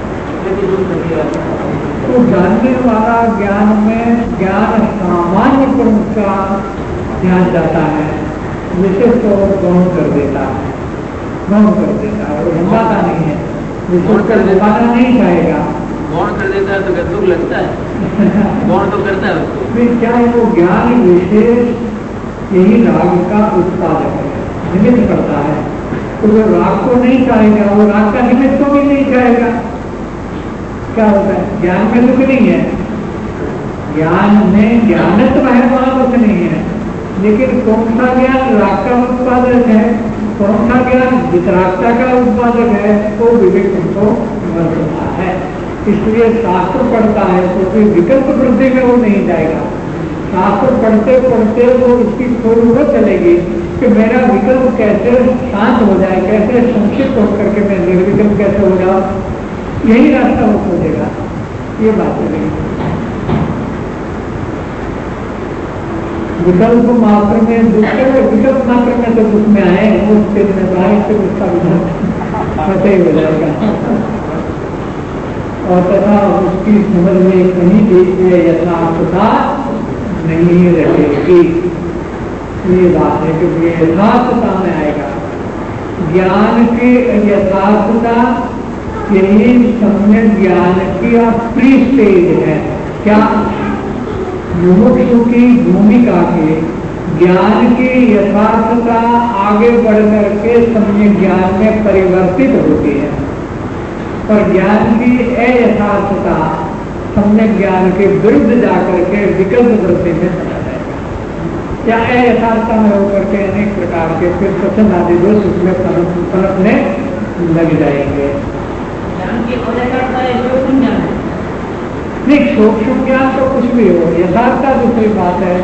तो जानने वाला ज्ञान में ज्ञान सामान्य प्रमुख का ध्यान जाता है, विशेष तो गौण कर देता है, गौण कर देता है, वो हिंदाता नहीं है, विशेष कर दिखाना नहीं चाहेगा। गौण कर देता है तो क्या दुख लगता है? गौण तो करता है उसको। फिर क्या है वो ज्ञान विशेष यही राग का उत्पादक है, निमित्त करता है। तो वो राग को नहीं चाहेगा, वो राग का निमित्त को भी नहीं चाहेगा। क्या होता है? ज्ञान में दुख नहीं है, ज्ञान में ज्ञानत्व है, वहां दुख नहीं है, लेकिन कौन सा ज्ञान राग का उत्पादक है? कौन सा ज्ञान वितरागता का उत्पादक है, वो विवेक उनको वर्तता है। इसलिए शास्त्र पढ़ता है तो कोई विकल्प वृद्धि में वो नहीं जाएगा। शास्त्र पढ़ते पढ़ते वो उसकी खोज वो चलेगी कि मेरा विकल्प कैसे शांत हो जाए, कैसे संक्षिप्त होकर के मैं निर्विकल्प कैसे हो जाऊँ, यही रास्ता वो खोजेगा। ये बात चलेगी। विकल्प मात्र में दुख है, विकल्प मात्र में तो दुख में आए वो उसके निर्धारित से उसका विधान पता ही हो जाएगा। और तथा उसकी समझ में कहीं भी यथार्थता नहीं रहेगी। ये बात है कि यथार्थता में आएगा। ज्ञान की यथार्थता यही सम्यक ज्ञान की प्री स्टेज है। क्या मुमुक्षु की भूमिका के ज्ञान की यथार्थता आगे बढ़ करके सम्यक ज्ञान में परिवर्तित होती है, और ज्ञान की अयथार्थता सम्यक ज्ञान के विरुद्ध जाकर के विकल्प वृत्ति में चला जाएगा। या अयथार्थता में होकर के अनेक प्रकार के फिर पसंद आदि दोष उसमें पनपने लग जाएंगे। नहीं, सूक्ष्म ज्ञान तो कुछ भी हो, यथार्थता दूसरी बात है।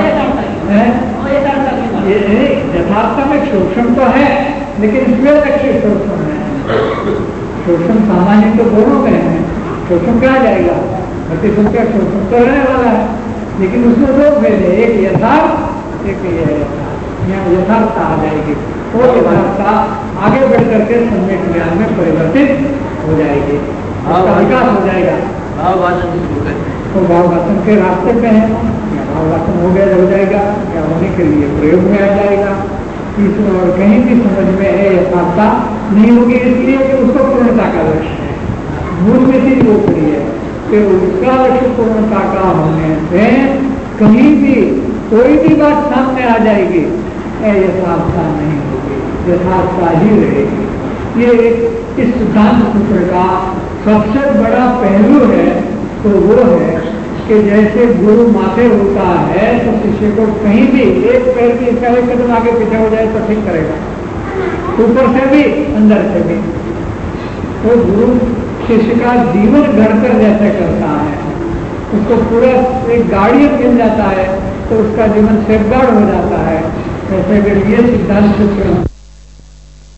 यथार्थता में सूक्ष्म तो है, लेकिन इसमें लक्ष्य सूक्ष्म है। सूक्ष्म सामान्य तो दोनों में है। सूक्ष्म कहा जाएगा भक्ति संख्या सूक्ष्म तो रहने वाला है, लेकिन उसमें दो भेद है, एक यथार्थ एक यहाँ यथार्थता आ जाएगी। वो यथार्थता आगे बढ़ करके सम्यक ज्ञान में परिवर्तित हो जाएगी, उसका विकास हो जाएगा। भाव वाचन किसको कहते हैं? तो भाव वाचन के रास्ते पे है, भाव वाचन हो गया हो जाएगा, क्या होने के लिए प्रयोग में आ जाएगा। इसमें और कहीं भी समझ में है यथार्थता नहीं होगी, इसलिए कि उसको पूर्णता का लक्ष्य है। मूल में चीज वो खड़ी है कि उसका लक्ष्य पूर्णता का होने से कहीं भी कोई भी बात सामने आ जाएगी, यथार्थता नहीं होगी, यथार्थता ही रहेगी। ये इस सिद्धांत सूत्र का सबसे बड़ा पहलू है, तो वो है कि जैसे गुरु माथे होता है तो शिष्य को कहीं भी एक पैर भी इसका एक कदम आगे पीछे हो जाए तो ठीक करेगा, ऊपर से भी अंदर से भी। तो गुरु शिष्य का जीवन घड़कर जैसे करता है, उसको पूरा एक गाड़ी मिल जाता है तो उसका जीवन सेफगार्ड हो जाता है। जैसे अगर ये सिद्धांत